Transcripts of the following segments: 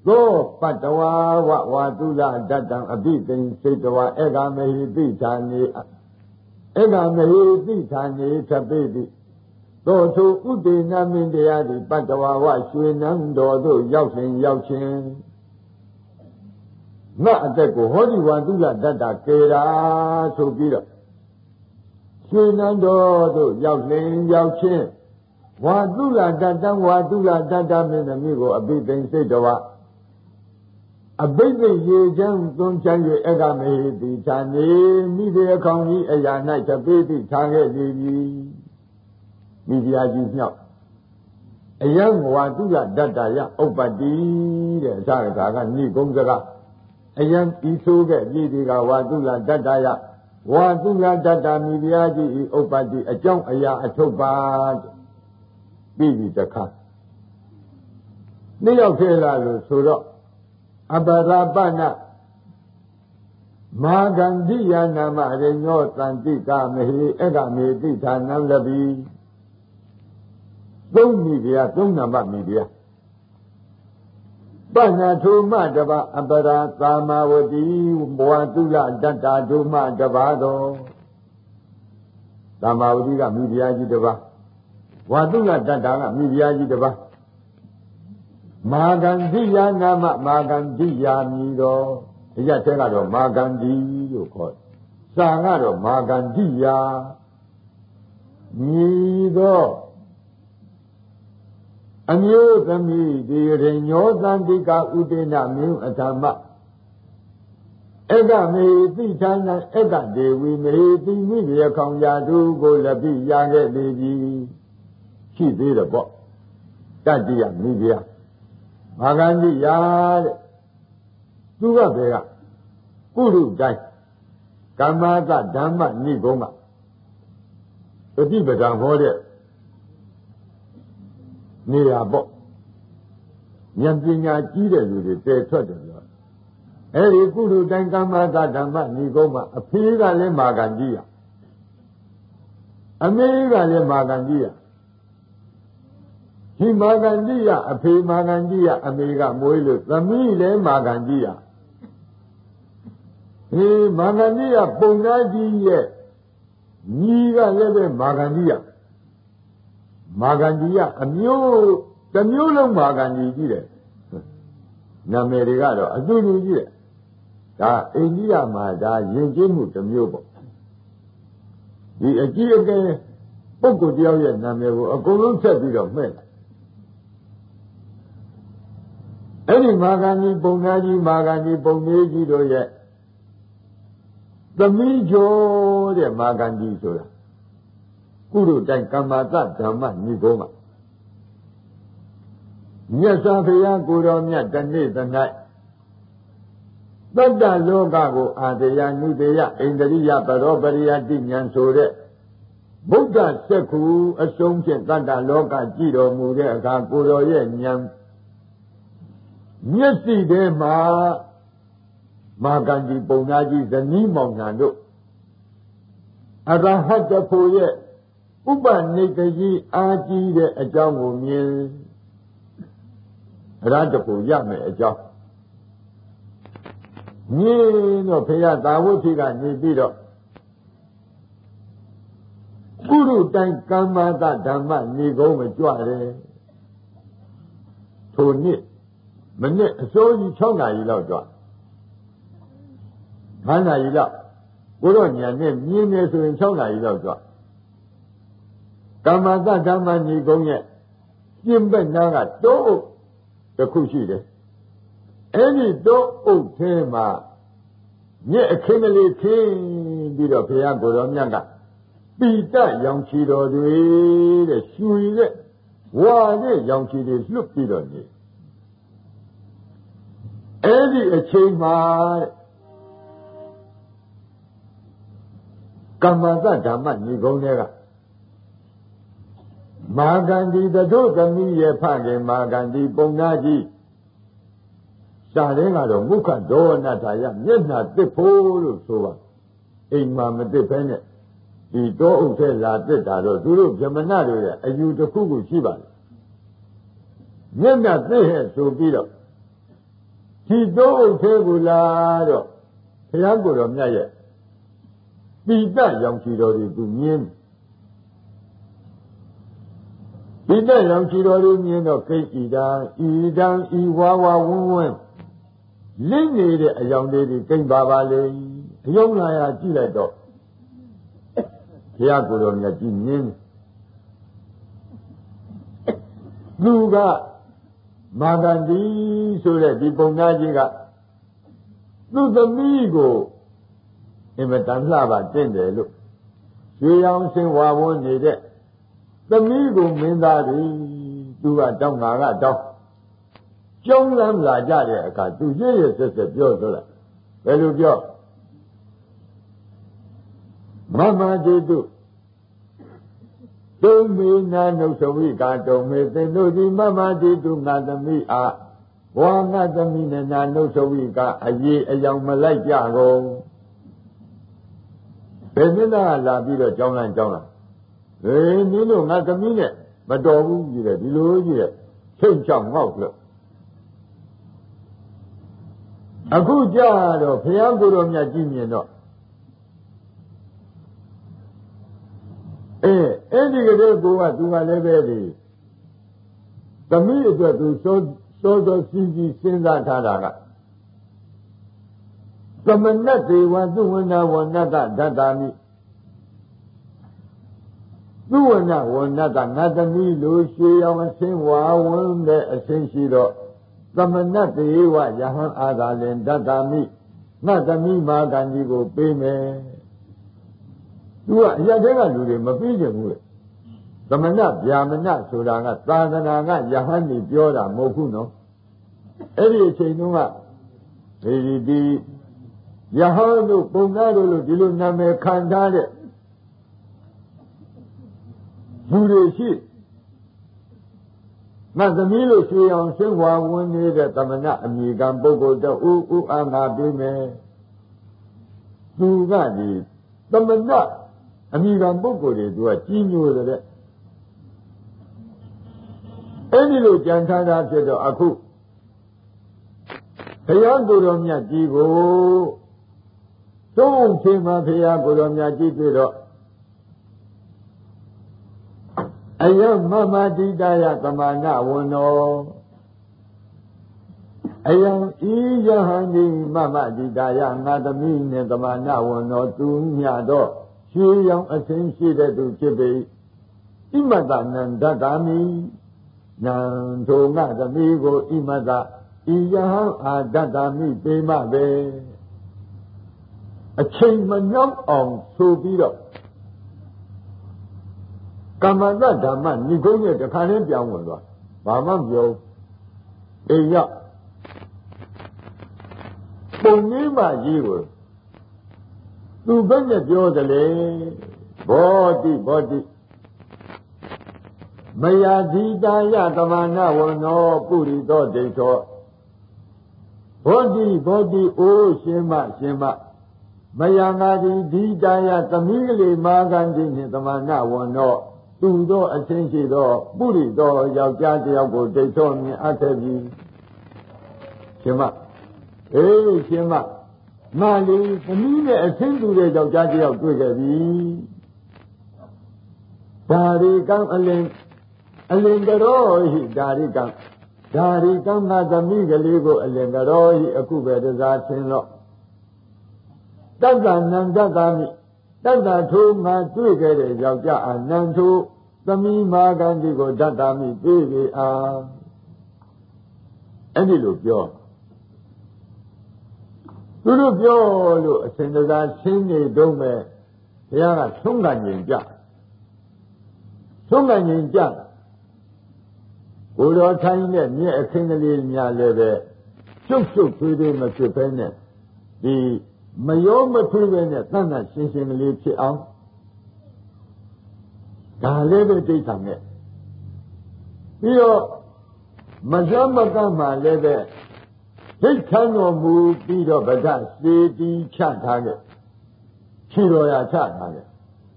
သောပတ္တဝါဝဝါတုလတတံအဘိသိဉ္စိတဝါဧကမဟိတိဌာနေဧကမဟိတိဌာနေသပေတိသောထုဥဒေနမင်းတရားသည်ပတ္တဝါဝရွှေနန်းတော်သို့ရောက်စဉ်ရောက်ခြင်းငါအသက်ကိုဟောဒီဝါတုလတတကေရာဆိုပြီးတော့ရွှေနန်းတော်သို့ရောက်စဉ်ရောက်ခြင်းဝါတုလတတံဝါတုလတတမင်းသမီးကိုအဘိသိဉ္စိတဝါအဘိသိရေချမ်းသွန်းချမ်း၍ဧကမဟိတိဌာနေမိဒီအခေါင်ကြီးအရာ၌သပေတိထားခဲ့လေပြီမိဖုရားကြီးမြောက်အယံဝါတုလတတယဥပ္ပတ္တိတဲ့အစကားကဏိကုံစကားအယံဤဆိုခဲ့ပြည်ဒီကဝါတုလတတယဝါတုလတတမိဖုရားကြီးဤဥပ္ပတ္တိအကြောင်းအရာအထုပ်ပါပြီးပြီတခါနှစ်ယောက်ထဲလာလို့ဆိုတော့အပရပနမာဂန္ဓိယနာမရိညောတန္တိကမဟိဧကမေတိဌာနံလပိသုံးမိဗျာသုံးနံပါတ်မိဗျာပဏ္ဏထုမတပအပရာသာမဝတိဘဝတုလတတ္တာထုမတပါတော်သာမဝတိကမိဗျာကြီးတပါဝါတုလတတ္တာကမိဗျာကြီးတပါမာဂန္ဓိယနာမမာဂန္ဓိယာမြည်တော်အရထဲကတော့မာဂန္ဓိလို့ခေါ်တယ်။စာကတော့မာဂန္ဓိယာမြည်တော်အမျိုးသမီးဒီရညောသန္တိကဥဒေနမင်းအဓမ္မဧကမေတိဌာနဧကဒေဝီမေတိမိရခေါင်ရာသူကိုလပိရခဲ့လေပြီရှိသေးတယ်ပေါ့တတ္တိယမိဖုရားမာဂန္ဓိယာတဲ့သူကဘယ်ကကုရုတိုင်းကမ္မသဓမ္မနိဂုံးကပฏิပဒံဟောတဲ့နေရာပေါ့ဉာဏ်ပညာကြီးတဲ့လူတွေတည်ထွက်တယ်ပြောအဲဒီကုရုတိုင်းကမ္မသဓမ္မနိဂုံးမှာအဖေကလည်းမာဂန္ဓိယာအမေကလည်းမာဂန္ဓိယာဒီမာဂန္ဓိယအဖေမာဂန္ဓိယအမေကမွေးလို့သမီးလည်းမာဂန္ဓိယမာဂန္ဓိယပုံနာကြီးရဲ့ညီကလည်းပဲမာဂန္ဓိယမာဂန္ဓိယအမျိုးတစ်မျိုးလုံးမာဂန္ဓိကြီးတယ်နာမည်တွေကတော့အတူတူကြီးတယ်ဒါအိန္ဒိယမှာဒါယဉ်ကျေးမှုတစ်မျိုးပေါ့ဒီအကြီးအကဲပုဂ္ဂိုလ်တယောက်ရဲ့နာမည်ကိုအကုန်လုံးဆက်ပြီးတော့မှဲ့တယ်အဲ့ဒီမာဂန္ဒီပုံနာကြီးမာဂန္ဒီပုံလေးကြီးတို့ရဲ့သမီးကျော်တဲ့မာဂန္ဒီဆိုတာကုရုတိုင်းကမ္မသဓမ္မနိဂုံးကမြတ်စွာဘုရားကိုယ်တော်မြတ်တနေ့တ၌တတ္တလောကကိုအာတယနုတယဣန္ဒရိယပရောပရိယတိဉာဏ်ဆိုတဲ့ဗုဒ္ဓစက္ခုအဆုံးဖြင့်တတ္တလောကကြည်တော်မူတဲ့အခါကိုယ်တော်ရဲ့ဉာဏ်မျက်စိထဲမှာမာဂန္ဒီပုံနာကြီးဇနီးမောင်နှံတို့အရဟတဖို့ရဲ့ဥပနိကကြီးအာကြီးတဲ့အကြောင်းကိုမြင်အရဟတဖို့ရမယ်အကြောင်းမြင်တော့ဘုရားသာဝတိကနေပြီးတော့ကုရုတိုင်းကမ္မသဓမ္မနေကုန်းမကြွတယ်ထိုနှစ်မနေ့အစိုးကြီး6နာရီလောက်ကြွ9နာရီလောက်ကိုတော့ညာနဲ့မြင်းနေဆိုရင်6နာရီလောက်ကြွကမ္မသဓမ္မနေကုန်းရဲ့ပြင်းပက်နာကတိုးအုပ်တစ်ခုရှိတယ်အဲ့ဒီတိုးအုပ်ထဲမှာမြက်အခင်းကလေးခင်းပြီးတော့ဘုရားကိုယ်တော်မြတ်ကပိတရောင်ချီတော်တွေတဲ့ရွှေတဲ့ဝါတဲ့ရောင်ချီတွေလွတ်ပြီးတော့နေအဲ့ဒီအချိန်မှာကမ္မသဓမ္မညီကုန်းတွေကမာဂန္ဒီတို့သမီးရဲ့ဖခင်မာဂန္ဒီပုံနာကြီးစာရင်းကတော့မုခဒေဝနာထာယမျက်နှာတစ်ဖို့လို့ဆိုပါအိမ်မှာမတစ်ဖဲနဲ့ဒီတောအုပ်ထဲလာတစ်တာတော့သူတို့ဗြဟ္မဏတွေရဲ့အယူတစ်ခုခုရှိပါလေမျက်နှာတစ်ဟဲ့ဆိုပြီးတော့ဒီတော့အုပ်သေးဘူးလားတော့ဘုရားကိုယ်တော်မြတ်ရဲ့ပိဋကရောင်ချီတော်တွေသူမြင်ပိဋကရောင်ချီတော်တွေမြင်တော့ကိဣဒံဤဝါဝဝန်းဝန်းလင်းနေတဲ့အယောင်လေးတွေကိမ့်ပါလေအယုံလာရကြည့်လိုက်တော့ဘုရားကိုယ်တော်မြတ်ကြီးမြင်သူကမာဂန္ဒီဆိုတဲ့ဒီပုံသားကြီးကသူ့သမီးကိုအင်မတန်လှပါတင့်တယ်လို့ရွှေရောင်စင်ဝါဝန်းနေတဲ့သမီးကိုမင်းသားတွေသူကတောင်းငါကတောင်းကျုံးလမ်းလာကြတဲ့အခါသူရရဆက်ဆက်ပြောဆိုလိုက်ဘယ်လိုပြောမမတိတုတုံမေနာနုသဝိကာတုံမေသင်တို့ဒီမမတိတုငါသမီးအားဘဝငါသမီးနဲ့နာနုသဝိကအရေးအယောင်မလိုက်ကြကုန်ဘယ်နှစ်လားလာပြီးတော့ကြောင်းလိုက်နင်းတို့ငါသမီးနဲ့မတော်ဘူးကြီးတယ်ဒီလိုကြီးတယ်ထိတ်ချောက်ငေါက်လို့အခုကြတော့ဘုရားကိုယ်တော်မြတ်ကြည့်မြင်တော့အဲ့ဒီကလေးကသူကလည်းပဲဒီသမီးအတွက်သူစောစီးစဉ်းစားထားတာကသမဏတ်ဒေဝသုဝဏဝဏတဓတ္တာမိသုဝဏဝဏတငါသမီးလိုရွှေရောင်အဆင်းဝါဝန်းတဲ့အဆင်းရှိတော့သမဏတ်ဒေဝယဟန်အာသာလင်ဓတ္တာမိငါသမီးမာဂန္ဒီကိုပေးမယ်သူကအရာတွေကလူတွေမပြီးကြဘူးလေသမဏဗျာမဏဆိုတာကသာသနာကယဟန်ကြီးပြောတာမဟုတ်ဘူးနော်အဲ့ဒီအချိန်တုန်းကဒီယဟန်တို့ပုံသားတို့လို့ဒီလိုနာမည်ခံထားတဲ့လူတွေရှိငါသမီးလို့ရွှေအောင်ဆင်းဝါဝင်နေတဲ့သမဏအမိကံပုဂ္ဂိုလ်တို့ဥအာငါပေးမယ်သူကဒီသမဏအမိကံပုဂ္ဂိုလ်တွေသူကကြီးညိုတဲ့အဲ့ဒီလိုကြံထားတာဖြစ်တော့အခုဘုရားကိုယ်တော်မြတ်ကြီးကိုသုံးချိန်မှာဘုရားကိုယ်တော်မြတ်ကြီးတွေ့တော့အယမမတိတယသမဏဝန္နောအယံဤယဟန်ဒီမမတိတယငါသမီးနှင့်သမဏဝန္နောသူမြတ်တော့ရွှေရောင်အဆင်းရှိတဲ့သူဖြစ်ပေဣမတနန္ဒတာမိနန္ထိုငါသမီးကိုဣမတဤယဟန်အာဒတ္တာမိပေမပဲအချိန်မနှောင်းအောင်ဆိုပြီးတော့ကမ္မတဓမ္မနိဂုံးနဲ့တခါတည်းပြောင်းဝင်သွားဘာမှမပြောအိမ်ရောက်ပုံကြီးမှကြီးကိုသူဘယ်နဲ့ပြောတယ်လေဘောတိမယာဓိတာယသမဏဝနောပုရိသောဒိဋ္ဌောဘောတိအိုးရှင်မမယာငါဒီဓိတာယသမီးကလေးမာဂန္ဒီနှင့်သမဏဝနောသူသောအချင်းရှိသောပုရိသောယောက်ျားတစ်ယောက်ကိုဒိဋ္ဌောမြင်အပ်ခဲ့ပြီရှင်မရှင်မမလေးသမီးနဲ့အချင်းတူတဲ့ယောက်ျားတစ်ယောက်တွေ့ခဲ့ပြီဒါရီကံအလင်ကရောဟိဒါရီကံငါသမီးကလေးကိုအလင်ကရောဟိအခုပဲတစားဆင်းတော့တတ္တနန္ဒတာမိတတ္တထိုငါတွေ့ခဲ့တဲ့ယောက်ျားအနန္ထိုသမီးမာဂန္ဒီကိုဓတ္တာမိပြေးပေအားအဲ့ဒီလိုပြောသူတို့ပြောလို့အစဉ်တစားရှင်းနေတော့မယ်ဘုရားကဆုံးကံကျင်ကြကိုတော်ထိုင်းတဲ့မြက်အခင်းကလေးများလည်းပဲကျုပ်ထွေးမဖြစ်ဘဲနဲ့ဒီမရောမထွေးပဲနဲ့တန်တန်ရှင်းကလေးဖြစ်အောင်ဒါလည်းပဲဒိဋ္ဌာနဲ့ပြီးတော့မဇ္ဈမကမှာလည်းပဲဒိဋ္ဌံတော်မူပြီးတော့ဗဒစေတီချထားခဲ့ခြေတော်ရာချထားခဲ့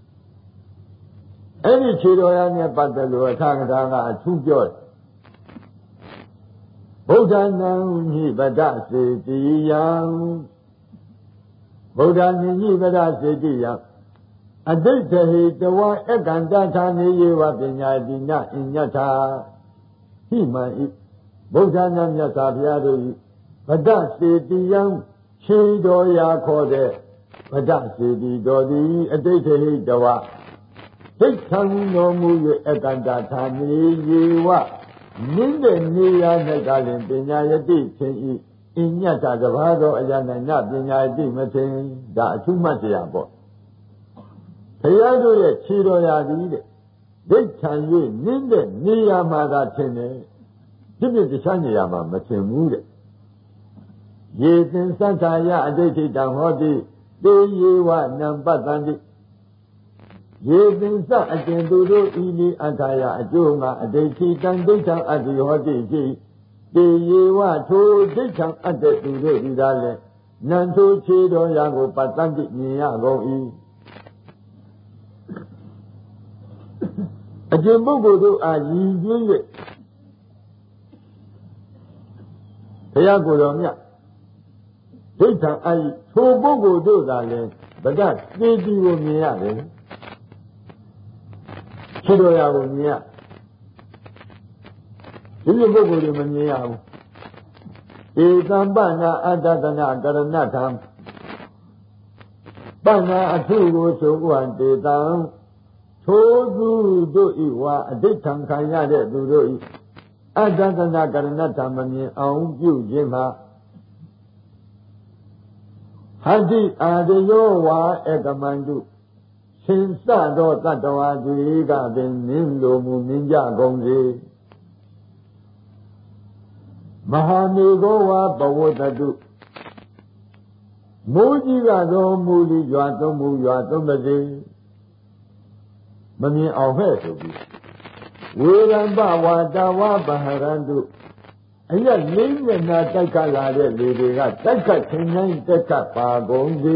အဲ့ဒီခြေတော်ရာနဲ့ပတ်သက်လို့အထာကထာကအထူးပြောတယ်ဘဗုဒ္ဓနာညိပဒစေတိယံဗုဒ္ဓနာညိပဒစေတိယံအတိတ်ဟိတဝအကန္တထာနေယေဝပညာတိနအညတ္ထာဟိမံဤဗုဒ္ဓနာမြတ်စွာဘုရားတို့ဤပဒစေတိယံခြေတော်ရာခေါ်တဲ့ပဒစေတိတော်သည်အတိတ်ဟိတဝဒိဋ္ဌံတော်မူ၍အကန္တထာနေယေဝနင်းတဲ့နေရာ၌ကလည်းပညာယတိခြင်းဤအညတ္တတဘာသောအရာ၌နပညာယတိမခြင်းဒါအထုမှတ်တရားပေါ့ဘုရားတို့ရဲ့ခြေတော်ရာသည်တဲ့ဒိဋ္ဌံ၍နင်းတဲ့နေရာမှာသာခြင်းတယ်ဒီပြတခြားနေရာမှာမခြင်းဘူးတဲ့ယေသင်္သတ္ထာယအဋ္ဌိတံဟောတိတေယေဝနံပတ္တန္တိယေသင်္သအကျဉ်သူတို့ဤလီအထာယအကျိုးငါအဋ္ဌိတံဒိဋ္ဌံအတ္တိဟောတိရှိတေယေဝထိုဒိဋ္ဌံအတ္တသူတို့ဤသာလဲနံထိုခြေတော်ရာကိုပတ္တန္တိမြင်ရကုန်၏အကျဉ်ပုဂ္ဂိုလ်တို့အားရည်ကျွင်း၍ဘုရားကိုယ်တော်မြတ်ဒိဋ္ဌံအာယထိုပုဂ္ဂိုလ်တို့သာလဲဗဒသေတိကိုမြင်ရတယ်ခြေတော်ရာကိုမြင်ရဒီလိုပုဂ္ဂိုလ်တွေမမြင်ရဘူးဧကံပနာအတ္တတနာကရဏထံပနာအထုကိုဆိုဝံတေတံထိုသူတို့ဤဝါအဋ္ဌံခံရတဲ့သူတို့ဤအတ္တတနာကရဏထံမမြင်အောင်ပြုခြင်းမှာဟတ္တိအာရယောဝါဧကမန္တုရှင်စသောတတ္တဝါတွေကပင်နင်းလိုမူမြင်ကြကုန်စေမဟာမေဃောဝါဘဝတတုမိုးကြီးကသောမူလီရွာသုံးမူရွာသုံးပါစေမမြင်အောင်ဟဲ့ဆိုပြီးဝေရံပဝါတာဝပဟရန္တုအရလေးမျက်နှာတိုက်ခတ်လာတဲ့လူတွေကတိုက်ခတ်ခြင်းတိုင်းတက်ခတ်ပါကုန်စေ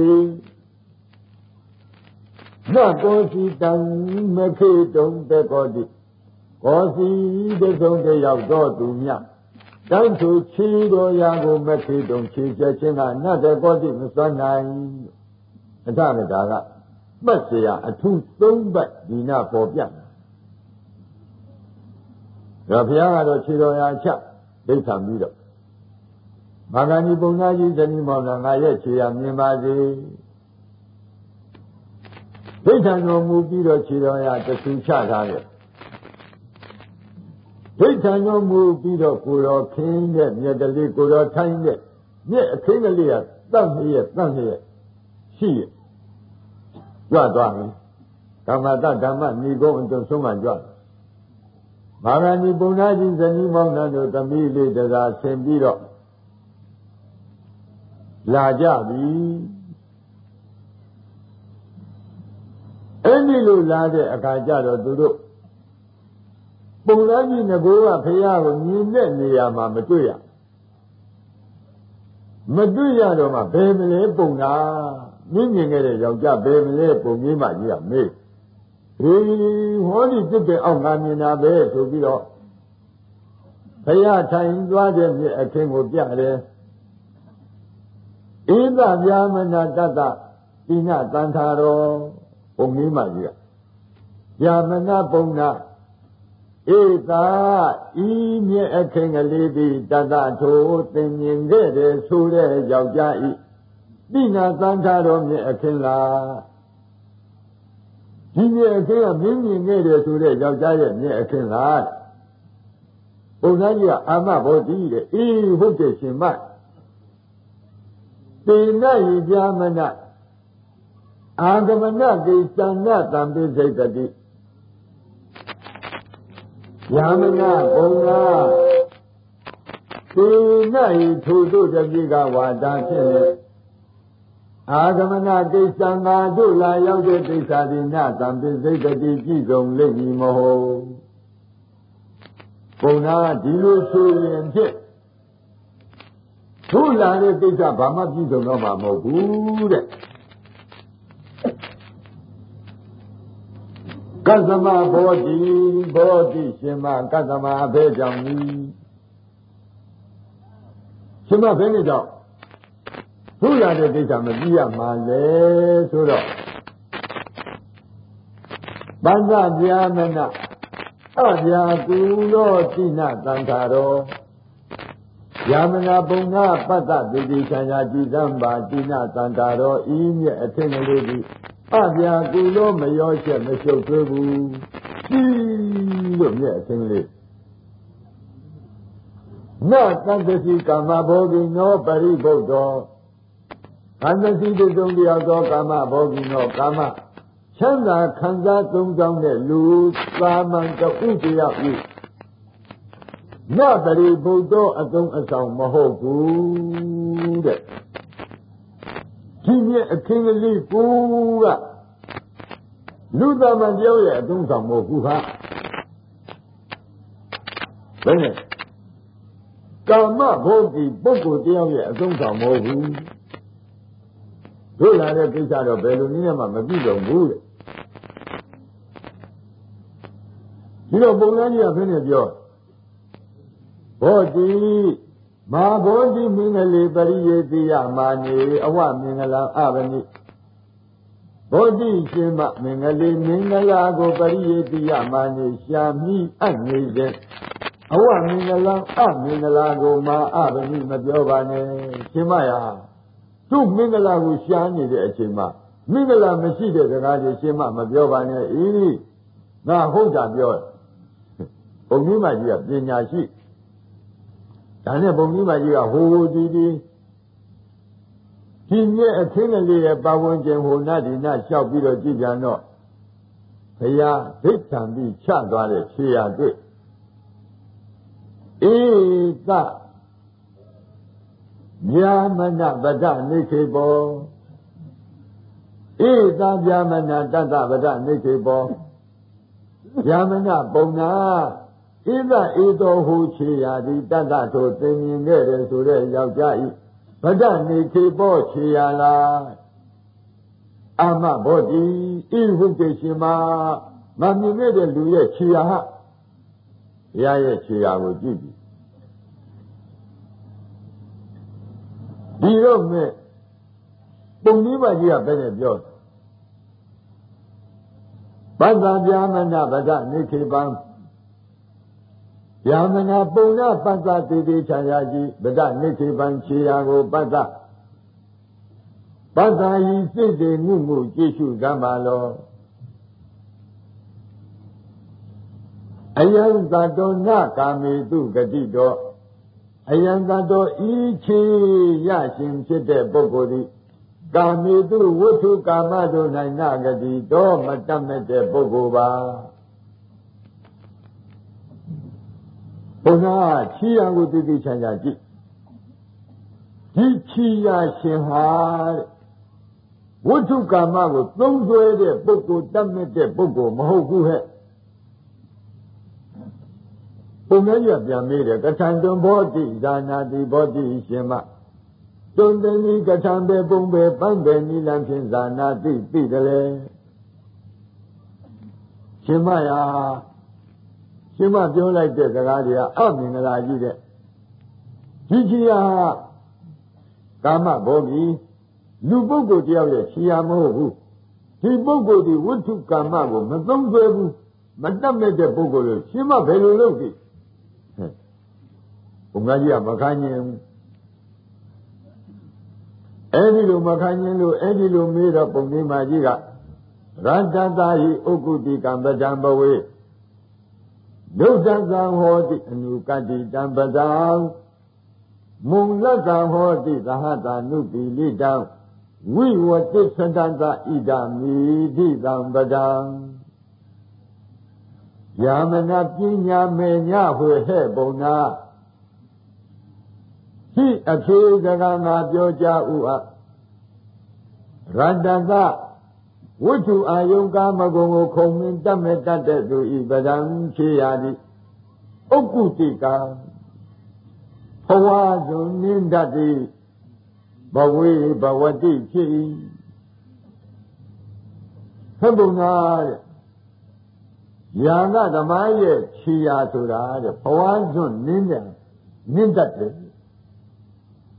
နကောစီတံမခေတုံတေကောတိကောစီတဆုံးတယောက်တော့သူမြတ်တန်းသူချီတော်ရာကိုမခေတုံချီချက်ခြင်းကနတ်တေကောတိမစွမ်းနိုင်အထမတာကမှတ်เสียအထု၃ပတ်ဒီနာပေါ်ပြဒါဘုရားကတော့ခြေတော်ရာချက်ဒိဋ္ဌံပြီးတော့မာဂဏီပုံနာကြီးဇနီးမောင်နှံငါရဲ့ခြေရာမြင်ပါစေဒိဋ္ဌံတော်မူပြီးတော့ခြေတော်ရာတဆူချထားတယ်ဒိဋ္ဌံတော်မူပြီးတော့ကိုယ်တော်ခင်းတဲ့မြတ်တလေးကိုယ်တော်ထိုင်းတဲ့မြက်အခင်းကလေးကတတ်မြက်ရှိရကြွသွားပြီဓမ္မတဓမ္မညီကုန်းအတွဆုံးမှကြွမာဂဏီပုံနာကြီးဇနီးမောင်နှံတို့သမီးလေးတကားဆင်ပြီးတော့လာကြပြီအဲ့ဒီလိုလာတဲ့အခါကျတော့သူတို့ပုံနာကြီးငကိုးကဖရာကိုမြင်တဲ့နေရာမှာမတွေ့ရတော့မှဘယ်မလဲပုံနာမြင်ခဲ့တဲ့ယောက်ျားဘယ်မလဲပုံကြီးမှကြီးကမေးဟောဒီတစ်တဲ့အောက်ငါမြင်တာပဲဆိုပြီးတော့ဘုရားထိုင်သွားတဲ့မြေအခင်းကိုပြတယ်ဧသဗျာမနာတတ္တတိနတန်ထာရောပုံကြီးမှကြီးကဗျာမနာပုံနာဧသာဤမြေအခင်းကလေးသည်တတ္တထိုသင်မြင်ခဲ့တယ်ဆိုတဲ့ယောက်ျားဤတိနာတန်ထာရောမြေအခင်းလားဒီမြေအခင်းကမင်းမြင်ခဲ့တယ်ဆိုတဲ့ယောက်ျားရဲ့မြေအခင်းလားပုံစံကြီးကအာမဘောတိတဲ့အေးဟုတ်တယ်ရှင်မတေနယိပြမနအာဂမနကိသန္နတံပိစိတ်တိယာမနပုံနာတေနယိထိုတို့တပိကဝါဒဖြင့်အာဂမနာကိစ္စံငါတို့လာရောက်တဲ့ကိစ္စဒီနာတံပိစိတ်တိကြည်စုံလိမ့်မည်မဟုတ်ဘုံနာဒီလိုဆိုရင်ဖြင့်တို့လာတဲ့ကိစ္စဘာမှပြည့်စုံတော့မှာမဟုတ်ဘူးတဲ့ကသမဘောတိရှင်မကသမအဘဲကြောင့်ဤရှင်မဘယ်နဲ့ကြောင့်သူ့လာတဲ့ကိစ္စမကြည့်ရမှာလေဆိုတော့ပန္နဗျာမနအဗျာကုလောတိနသံဃာရောယာမနာပုံနာပတ္တတိတိချာချာကြည်စမ်းပါတိနသံဃာရောဤမြတ်အထင်ကလေးကြီးအဗျာကုလောမရောချက်မရှုပ်သွေးဘူးကြည်လို့မြတ်အထင်ကလေးနသတ္တစီကာမဘောဂိနောပရိဘုဒ္ဓောသတ္တစီတုံတရားသောကာမဘောဂိနောကာမချမ်းသာခံစားသုံးဆောင်တဲ့လူသာမန်တဥတယောက်ဤနပရိဘုဒ္ဓောအသုံးအဆောင်မဟုတ်ဘူးတဲ့ဒီမြတ်အခင်းကလေးကိုကလူသာမန်တယောက်ရဲ့အသုံးဆောင်မဟုတ်ဘူးဟာဘယ်နဲ့ကာမဘောဂီပုဂ္ဂိုလ်တယောက်ရဲ့အသုံးဆောင်မဟုတ်ဘူးတို့လာတဲ့ကိစ္စတော့ဘယ်လိုနည်းမှမပြည့်စုံဘူးတဲ့ဒီတော့ပုံစံကြီးကဘယ်နဲ့ပြောဘောတိမာဘောတိမင်္ဂလေပရိယေတိယမာနေအဝမင်္ဂလာအဗနိဘောတိရှင်မမင်္ဂလေမင်္ဂလာကိုပရိယေတိယမာနေရှာမိအပ်နေတဲ့အဝမင်္ဂလာအမင်္ဂလာကိုမာအဗနိမပြောပါနဲ့ရှင်မယာသူ့မင်္ဂလာကိုရှားနေတဲ့အချိန်မှာမင်္ဂလာမရှိတဲ့စကားတွေရှင်မမပြောပါနဲ့ငါဟုတ်တာပြောဘုံကြီးမကြီးကပညာရှိဒါနဲ့ဘုံကြီးမကြီးကဟိုဒီမြဲအခင်းကလေးရဲ့ပါဝင်ခြင်းဟိုနဒီနလျှောက်ပြီးတော့ကြည့်ပြန်တော့ဘုရားဒိဋ္ဌံပြီးချသွားတဲ့ခြေရာတွေ့ဧကဗျာမနဗဒနိခေဘောဧကဗျာမနတတ္တဗဒနိခေဘောဗျာမနပုံနာဣသဧသောဟုခြေရာသည်တတ္တထိုသင်မြင်ခဲ့တယ်ဆိုတဲ့ယောက်ျားဤဗဒနိခေဘောခြေရာလားအာမဘောတိဤဟုတေရှင်မမမြင်ခဲ့တဲ့လူရဲ့ခြေရာဟာဘုရားရဲ့ခြေရာကိုကြည့်ပြီဒီတော့မဲ့ပုံကြီးမကြီးကဘယ်နဲ့ပြောပတ္တဗျာမနဗဒနိခေပံဗျာမနာပုံနာပတ္တတေတေချာယာကြီးဗဒနိခေပံခြေရာကိုပတ္တဟိစိတ်တွေမှုကြည့်ရှုသမ်းပါလောအယံသတ္တောနကာမေတုဂတိတောအယံသတ္တောဤချေရရှင်ဖြစ်တဲ့ပုဂ္ဂိုလ်သည်ကာမေတုဝတ္ထုကာမတို့၌နဂတိတောမတတ်မဲ့တဲ့ပုဂ္ဂိုလ်ပါဘုရားခြေရာကိုတည်တည်ချာချာကြည့်ဒီခြေရာရှင်ဟာဝတ္ထုကာမကိုသုံးဆွဲတဲ့ပုဂ္ဂိုလ်တတ်မဲ့တဲ့ပုဂ္ဂိုလ်မဟုတ်ဘူးဟဲ့ပုံများကြီးပြန်မေးတယ်ကထံတွန်ဘောတိဇာနာတိဘောတိရှင်မတွန်တဏီကထံပဲပုံပဲပန်းပဲနိလံဖြင့်ဇာနာတိသိတယ်လေရှင်မယာရှင်မပြောလိုက်တဲ့စကားတွေကအမင်္ဂလာကြီးတဲ့ဒီကြီးဟာကာမဘောဂီလူပုဂ္ဂိုလ်တယောက်ရဲ့ခြေရာမဟုတ်ဘူးဒီပုဂ္ဂိုလ်ဒီဝတ္ထုကာမကိုမသုံးဆွဲဘူးမတတ်မဲ့တဲ့ပုဂ္ဂိုလ်ကိုရှင်မဘယ်လိုလုပ်ကြည့်ဘုရားကြီးကမခံရင်အဲ့ဒီလိုမခံရင်လို့အဲ့ဒီလိုမေးတော့ပုံသေးမကြီးကရတ္တသာဟိဥက္ကုတိကံပဒံဘဝေဒုဒ္ဒသံဟောတိအနုကတိတံပဒံမုံလတ္တဟောတိသဟတာနုပိလိတံဝိဝတိသတ္တဣဒာမိတိတံပဒံယာမနာပညာမေညဟွေဟဲ့ပုံနာဟိအဖြေစကားငါပြောကြဥအရတ္တသဝတ္ထုအာယုကာမဂုံကိုခုံမင်းတတ်မဲ့တတ်တဲ့သူဤပဒံဖြေရာသည်ဥက္ကုတိကံဘဝဇုန်နင်းတတ်သည်ဘဝေဘဝတိဖြစ်၏သဗ္ဗနာတဲ့ယာနဓမ္မရဲ့ခြေရာဆိုတာတဲ့ဘဝဇွန်းနင်းတတ်တယ်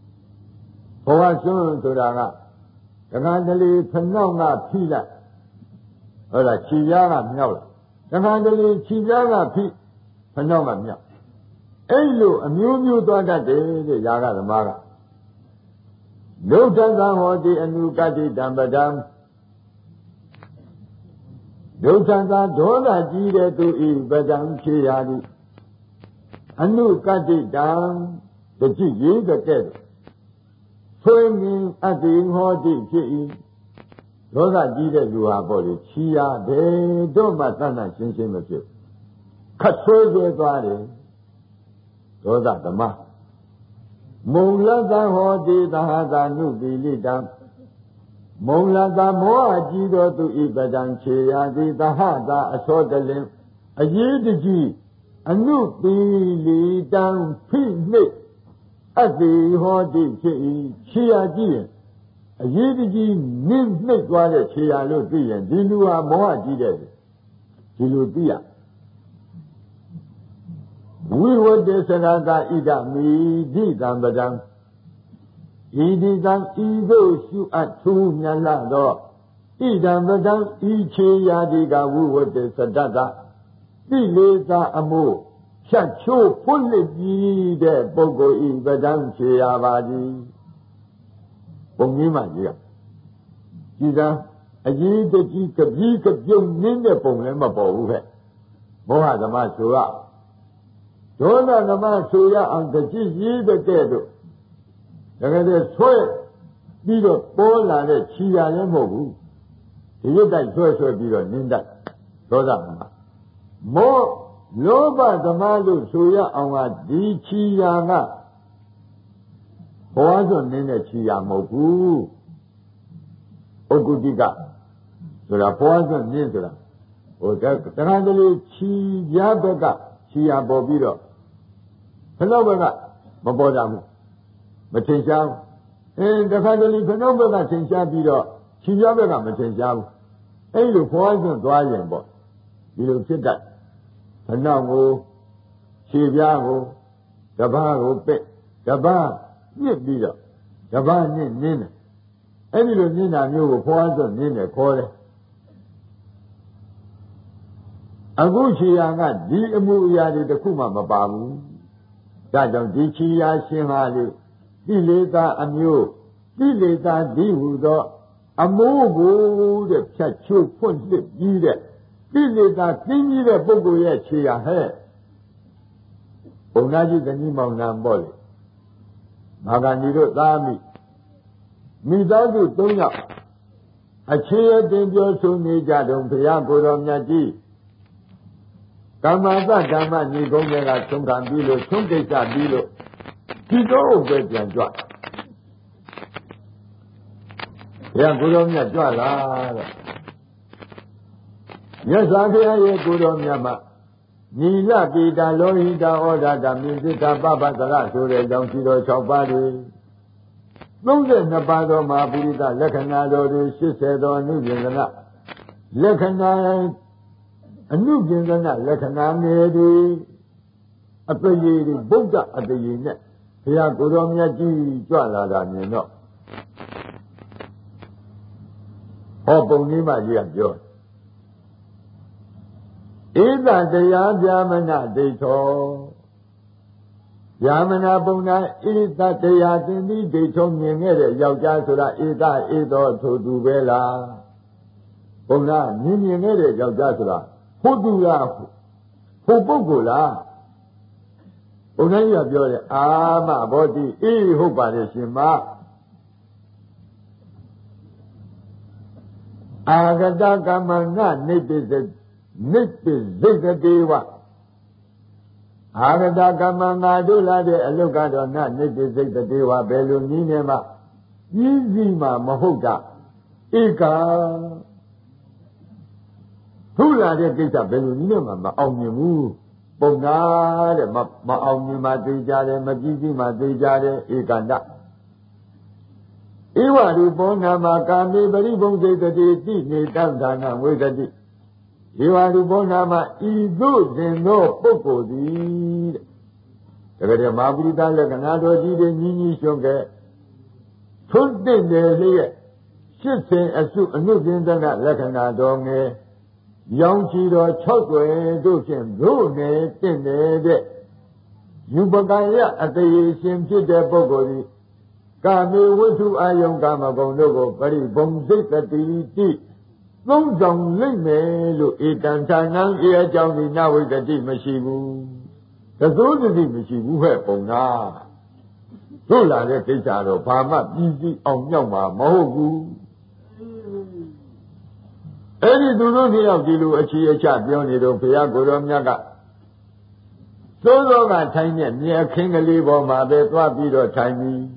ဘောဆွန်းဆိုတာကတခါတလေဖနှောက်ကဖိလိုက်ဟုတ်လားခြေပြားကမြောက်လာတခါတလေခြေပြားကဖိဖနှောက်ကမြောက်အဲ့လိုအမျိုးမျိုးသွားတတ်တယ်တဲ့ယာကသမားကဒုဋ္ဌသံဟောတိအနုကတိတံပဒံဒုဋ္ဌသာဒေါသကြီးတဲ့သူဤပဒံဖြေရသည်အနုကတိတံတကြည်ရေးတဲ့ကဲ့သို့ဆွေမြင်အတ္တိဟောတိဖြစ်၏ဒေါသကြီးတဲ့လူဟာပေါ့လေချီရတယ်တို့မှသဏ္ဍာန်ရှင်းရှင်းမဖြစ်ခတ်ဆွဲဆွဲသွားတယ်ဒေါသဓမ္မမုံလသဟောတိသဟသာနုပိလိတံမုံလသမောဟကြီးသောသူဤပဒံခြေရသည်သဟသာအစောတလင်အရေးတကြီးအနုပိလိတံဖိနှိပ်အတ္တိဟောတိဖြစ်၏ခြေရကြည့်ရင်အရေးတကြီးနင်းနှိပ်သွားတဲ့ခြေရလို့သိရင်ဒီလူဟာမောဟကြီးတဲ့ဒီလိုသိရဝိဝတ္တစရတာဣဒမိဒိတံပဒံဣဒိတံဤသို့ရှုအပ်ထူးမြတ်လာသောဣဒံပဒံဤခြေရာဒီကဝိဝတ္တစတတတိလေသာအမို့ဖြတ်ချိုးဖွင့်လှစ်ပြီးတဲ့ပုဂ္ဂိုလ်ဤပဒံခြေရာပါသည်ပုံကြီးမှကြီးကကြည်သာအရေးတကြီးကပြီးကပြုံးနေတဲ့ပုံလည်းမပေါ်ဘူးခဲ့မောဟဓမ္မဆိုရဒေါသဓမ္မဆိုရအောင်တကြည်ရေးတဲ့ကဲ့သို့တကယ်တည်းဆွဲပြီးတော့ပေါ်လာတဲ့ခြီရလည်းမဟုတ်ဘူးဒီရုပ်တိုက်ဆွဲပြီးတော့နင်းတတ်ဒေါသဓမ္မမောလောဘဓမ္မလို့ဆိုရအောင်ကဒီခြီရကဘဝဆိုနင်းတဲ့ခြီရမဟုတ်ဘူးဥက္ကုတိကဆိုတာဘဝဆိုနင်းဆိုတာဟိုတခါတလေခြီပြားဘက်ကခြီရပေါ်ပြီးတော့ခဏဘက်ကမပေါ်ကြဘူးမထင်ရှားဘူးတခါတလေခဏဘက်ကထင်ရှားပြီးတော့ခြီပြားဘက်ကမထင်ရှားဘူးအဲ့လိုဘဝဆိုသွားရင်ပေါ့ဒီလိုဖြစ်တတ်ခဏကိုခြီပြားကိုတပတ်ကိုပက်တပတ်ညစ်ပြီးတော့တပတ်ညစ်နင်းတယ်အဲ့ဒီလိုနင်းတာမျိုးကိုဘဝဆိုနင်းတယ်ခေါ်တယ်အခုခြေရာကဒီအမှုအရာတွေတစ်ခုမှမပါဘူးဒါကြောင့်ဒီခြေရာရှင်ဟာလေကိလေသာအမျိုးကိလေသာဒီဟုသောအမိုးကိုတဲ့ဖြတ်ချိုးဖွင့်လှစ်ပြီးတဲ့ကိလေသာကင်းကြီးတဲ့ပုဂ္ဂိုလ်ရဲ့ခြေရာဟဲ့ဘုံသားကြီးတဏှိမောင်နှံပေါ့လေမာဂန္ဒီတို့သားမိသားစု၃ယောက်အခြေအတင်ပြောဆိုနေကြတော့ဘုရားကိုယ်တော်မြတ်ကြီးကမ္မသဓမ္မညီကုန်းတွေကသုံးခံပြီးလို့သုံးကိစ္စပြီးလို့ဒီတော့ပဲပြန်ကြွဘုရားကိုယ်တော်မြတ်ကြွလာတဲ့မြတ်စွာဘုရားရဲ့ကိုယ်တော်မြတ်မှာညီလပိတာလောဟိတာဩဒတာမြင်စိတာပပသရဆိုတဲ့ကြောင့်ရှိတော်6ပါးတွေ32ပါးသောမဟာပုရိသလက္ခဏာတော်တွေ80သောအနုပြင်သနလက္ခဏာအနုပြင်သနလက္ခဏာငယ်တွေအတရေတွေဗုဒ္ဓအတရေနဲ့ဘုရားကိုယ်တော်မြတ်ကြီးကြွလာတာမြင်တော့ဟောပုံကြီးမှကြီးကပြောဧတတရားဗျာမနဒိဋ္ဌောဗျာမနာပုံနာဧတတရားသင်္တိဒိဋ္ဌောမြင်ခဲ့တဲ့ယောက်ျားဆိုတာဧသောထိုသူပဲလားပုံနာမြင်ခဲ့တဲ့ယောက်ျားဆိုတာဟုတ်သူလားဟိုပုဂ္ဂိုလ်လားဘုန်းကြီးကပြောတယ်အာမဘောတိဟုတ်ပါတယ်ရှင်မအာဂတကမ္မငနိပိစိတ်တေဝအာဂတကမ္မငါတို့လာတဲ့အလုတ်ကတော့နိပိစိတ်တေဝဘယ်လိုနည်းနဲ့မှကြီးစီမှမဟုတ်တာဧကထုလာတဲ့ကိစ္စဘယ်လိုနည်းနဲ့မှမအောင်မြင်ဘူးပုံနာတဲ့မအောင်မြင်မှသိကြတယ်မကြည့်စီမှသိကြတယ်ဧကန္တဧဝရူပောနာမကာမေပရိဘုံစေတတိတိနေတံဒါနဝေဒတိဧဝရူပောနာမဤသို့တင်သောပုဂ္ဂိုလ်သည်တဲ့တကယ်မဟာပုရိသလက္ခဏာတော်ကြီးတွေညီညီရှုံးခဲ့ထွန်းတင့်တယ်လျက်80အစုအနုသင်္တနာလက္ခဏာတော်ငယ်ရောင်ချီတော်6ွယ်တို့ဖြင့်တို့နယ်တင့်တယ်တဲ့ယူပကံရအတရေရှင်ဖြစ်တဲ့ပုဂ္ဂိုလ်သည်ကာမေဝတ္ထုအာယုံကာမဂုဏ်တို့ကိုပရိဘုံစိတ်တတိတိသုံးဆောင်လိမ့်မယ်လို့ဧတံဌာနံအေအကြောင်းဒီနဝိတ္တိမရှိဘူးသစိုးတတိမရှိဘူးဟဲ့ပုံနာတို့လာတဲ့ကိစ္စတော့ဘာမှပြည်စည်းအောင်မြောက်မှာမဟုတ်ဘူးအဲ့ဒီသူတို့တယောက်ဒီလိုအခြေအချပြောနေတော့ဘုရားကိုယ်တော်မြတ်ကသိုးသောကထိုင်တဲ့မြေအခင်းကလေးပေါ်မှာပဲသွားပြီးတော့ထိုင်ပြီး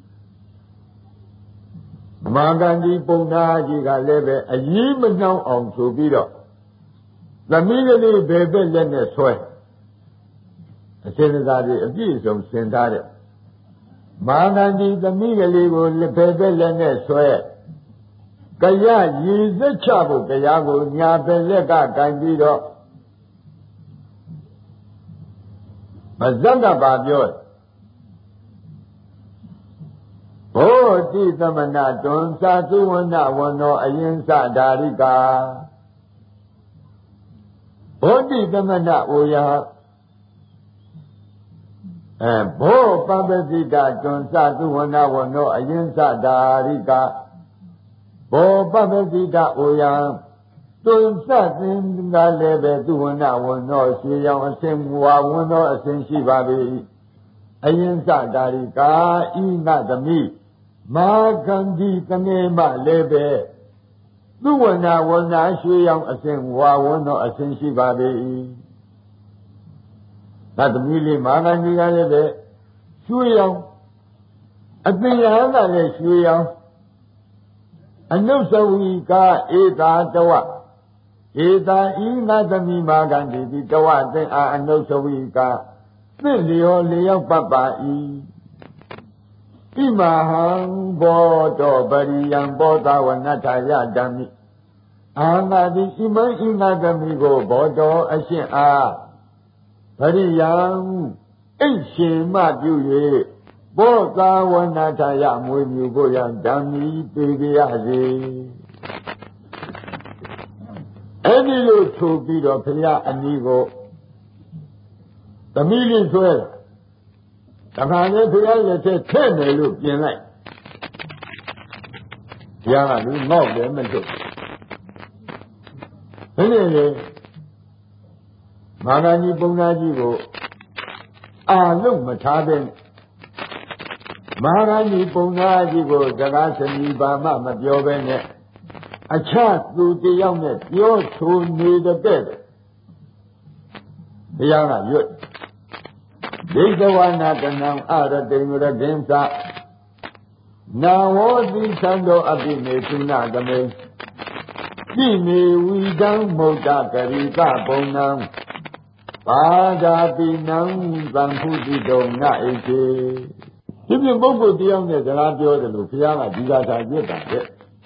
မာဂန္ဒီပုံနာကြီးကလည်းပဲအရေးမနှောင်းအောင်ဆိုပြီးတော့သမီးကလေးဘယ်ဘက်လက်နဲ့ဆွဲအစင်းစားတွေအပြည့်စုံဆင်ထားတဲ့မာဂန္ဒီသမီးကလေးကိုဘယ်ဘက်လက်နဲ့ဆွဲကရရည်စက်ချဖို့တရားကိုညာဘက်လက်ကကင်ပြီးတော့မဇ္ဇကပါပြောဘောတိသမဏတွန်သာသုဝနဝနောအယင်္စဓာရိကာဘောတိသမဏဩယဘောပပတိတတွန်သာသုဝနဝနောအယင်္စဓာရိကာဘောပပတိတဩယတွန်သသင်္ကလည်းပဲသုဝနဝနောရွှေရောင်အစင်ဝါဝနောအစင်ရှိပါ၏အယင်္စဓာရိကာဤနသမီးမာဂန္ဒီတငယ်မလည်းပဲသုဝနာဝနာရွှေရောင်အစဉ်ဝါဝန်းသောအစဉ်ရှိပါပေ၏သတ္တမီလေးမာဂန္ဒီကလည်းပဲရွှေရောင်အသင်ရဟန်းကလည်းရွှေရောင်အနုစဝီကဧတာတဝဧတာဤနသမီမာဂန္ဒီတိတဝသင်အားအနုစဝီကသင့်လျော်လျောက်ပတ်ပါ၏ဣမဟံဘောတောပရိယံဘောဓဝနတ္ထယဓမ္မိအာငါတိဣမံဣနာသမီကိုဘောတောအရှင်အားပရိယံအိတ်ရှင်မပြု၍ဘောဓဝနတ္ထယမွေမြူကိုရဓမ္မိပေကြရစေအဲ့ဒီလိုဆိုပြီးတော့ဘုရားအနီးကိုသမီးလေးဆွဲတခါလေဘုရားလက်ထဲထည့်မယ်လို့ပြင်လိုက်ဘုရားကလူငေါ့တယ်မလွတ်ဘယ်နဲ့လေမာဂန္ဒီပုံနာကြီးကိုအာလုံးမထားတဲ့မာဂန္ဒီပုံနာကြီးကိုစကားစနီးဘာမှမပြောဘဲနဲ့အခြားသူတယောက်နဲ့ပြောဆိုနေတဲ့ဘုရားကရွတ်ဒိဋ္ဌဝနာတနံအရတိမရကိဉ္စနာဝောတိသံတော်အပိမေသုနာသမေတိမေဝိဒံမုဒ္ဒကရိကပုံနံပါဒာတိနံသံဖုတိတုံနဣတိဒီပြင်ပုဂ္ဂိုလ်တယောက်နဲ့စကားပြောတယ်လို့ဘုရားကဒီကသာပြစ်တာတဲ့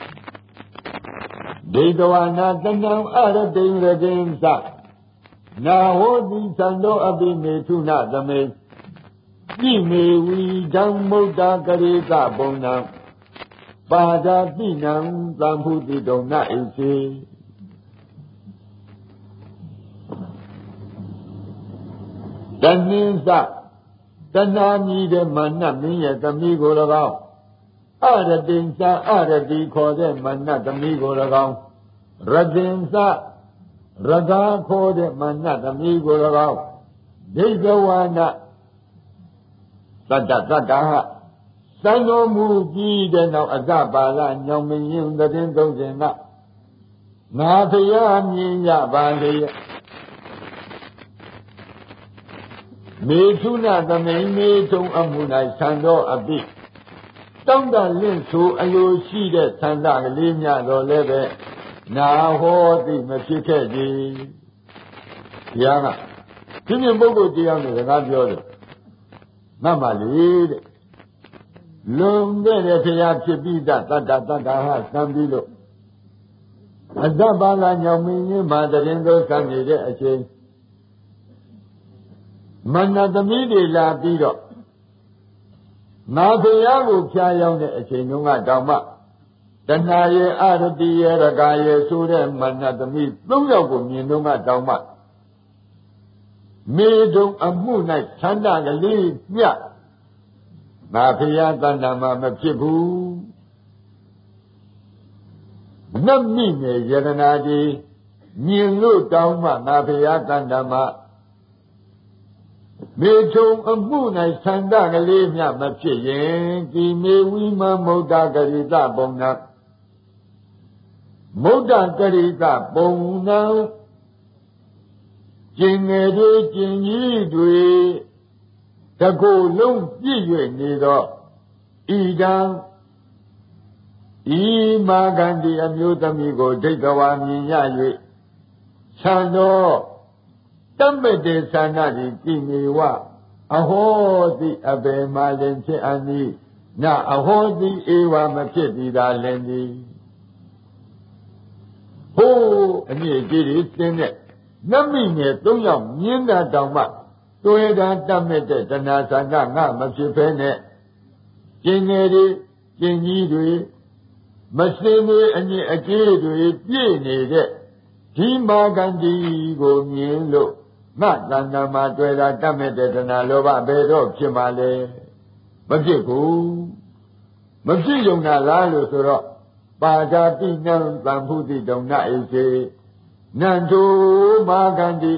ဒိဋ္ဌဝနာတနံအရတိမရကိဉ္စနာဟောတိသံတော်အပိမေထုနာသမေတိမေဝီဓမ္မုဒ္ဒကရေကပုံနံပါဒာတိနံသံဖုတိတုံနဣစေတဏှင်းစတဏှာမြည်တဲ့မနတ်မင်းရဲ့သမီးကို၎င်းအရတိန်စအရတိခေါ်တဲ့မနတ်သမီးကို၎င်းရတင်စရဂါခေါ်တဲ့မနတ်သမီးကို၎င်းဒိဋ္ဌဝါနသတ္တသတ္တဟသံတော်မူပြီးတဲ့နောက်အစပါဠညောင်မင်းရင်သတင်းသုံးစဉ်ကငါဖျားမြင်ရပါလေမေထုနာသမိန်မေထုံအမှု၌သံတော်အပိတောင်းတလင့်ဆိုအလိုရှိတဲ့သံဃာကလေးများတော်လည်းပဲနာဟောတိမဖြစ်ခဲ့ကြဘုရားကဒီမြင်ပုဂ္ဂိုလ်တရားနဲ့စကားပြောတယ်ငါမှလေတဲ့လွန်ခဲ့တဲ့ဘုရားဖြစ်ပြီးသားတတ္တတတ္တဟာသံပြီးလို့အဇ္ဇဘာလညောင်မင်းကြီးမှာတရင်သောသံနေတဲ့အချိန်မနသမီးတွေလာပြီးတော့ငါဖရာကိုဖျားရောက်တဲ့အချိန်တုန်းကတောင်မှတဏှာရဲ့အရတိရဲ့ရကရဲ့ဆိုတဲ့မနတမိ၃ယောက်ကိုမြင်တုန်းကတောင်မှမေတုံအမှု၌သန္တာကလေးမြတ်ငါဖရာတဏ္ဍာမှာမဖြစ်ဘူးနတ်မိနဲ့ယရနာကြီးမြင်လို့တောင်းမှငါဖရာတဏ္ဍာမှာမေထုံအမှု၌သန္တာကလေးမြတ်မဖြစ်ရင်ဒီမေဝိမမုဒ္ဒဂရိတပုံနာမုဒ္ဒဂရိတပုံနာကျင်ငယ်တွေကျင်ကြီးတွေတကူလုံးပြည့်၍နေတော့ဣဒံဤမာဂန္ဒီအမျိုးသမီးကိုဒိဋ္ဌဝါမြင်ရ၍ဆံတော်တမ္ပတေသနာတိကိမေဝအဟောတိအဘေမာလင်ဖြစ်အန်ဤနအဟောတိဧဝမဖြစ်သည်သာလင်သည်ဟိုးအမြင့်ကြီးတွေတင်းတဲ့နတ်မိငယ်၃ယောက်မြင်းတာတောင်မှတွေ့တာတတ်မဲ့တဲ့တဏှာဆန္ဒငါမဖြစ်ဖဲနဲ့ကျင်ငယ်တွေကျင်ကြီးတွေမစင်တွေအညစ်အကြေးတွေပြည့်နေတဲ့ဒီမာဂန္ဒီကိုမြင်လို့ငါတဏ္ဍာမှာတွေ့တာတတ်မဲ့တဲ့တဏှာလောဘဘယ်တော့ဖြစ်မှလဲမဖြစ်ဘူးမဖြစ်ုံနာလားလို့ဆိုတော့ပါဒာတိနံသံဖုတိတုံနဣစေနန္တုမာဂန္တိ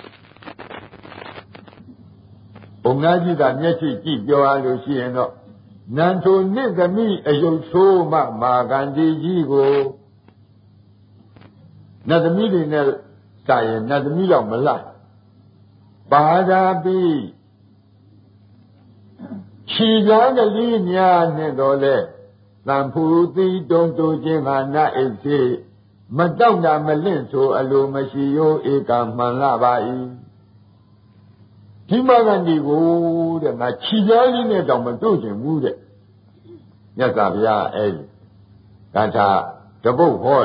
ဘုံနာကြီးကမျက်စိကြည့်ပြောရလို့ရှိရင်တော့နန္တုနိသမီအယုတ်ဆိုးမှမာဂန္တိကြီးကိုနတ်သမီးတွေနဲ့စာရင်နတ်သမီးတော့မလိုက်ပါဒာပိခြေသားကလေးများနဲ့တော့လေသံဖူတိတုံတူခြင်းဟာနဣစေမတောက်တာမလင့်ဆိုအလိုမရှိရောဧကမှန်လာပါ၏ဒီမဂန္ဒီကိုတဲ့ငါခြေသားလေးနဲ့တော့မတို့ချင်ဘူးတဲ့မြတ်စွာဘုရားအဲ့ဒီဂါထာတပုတ်ဟော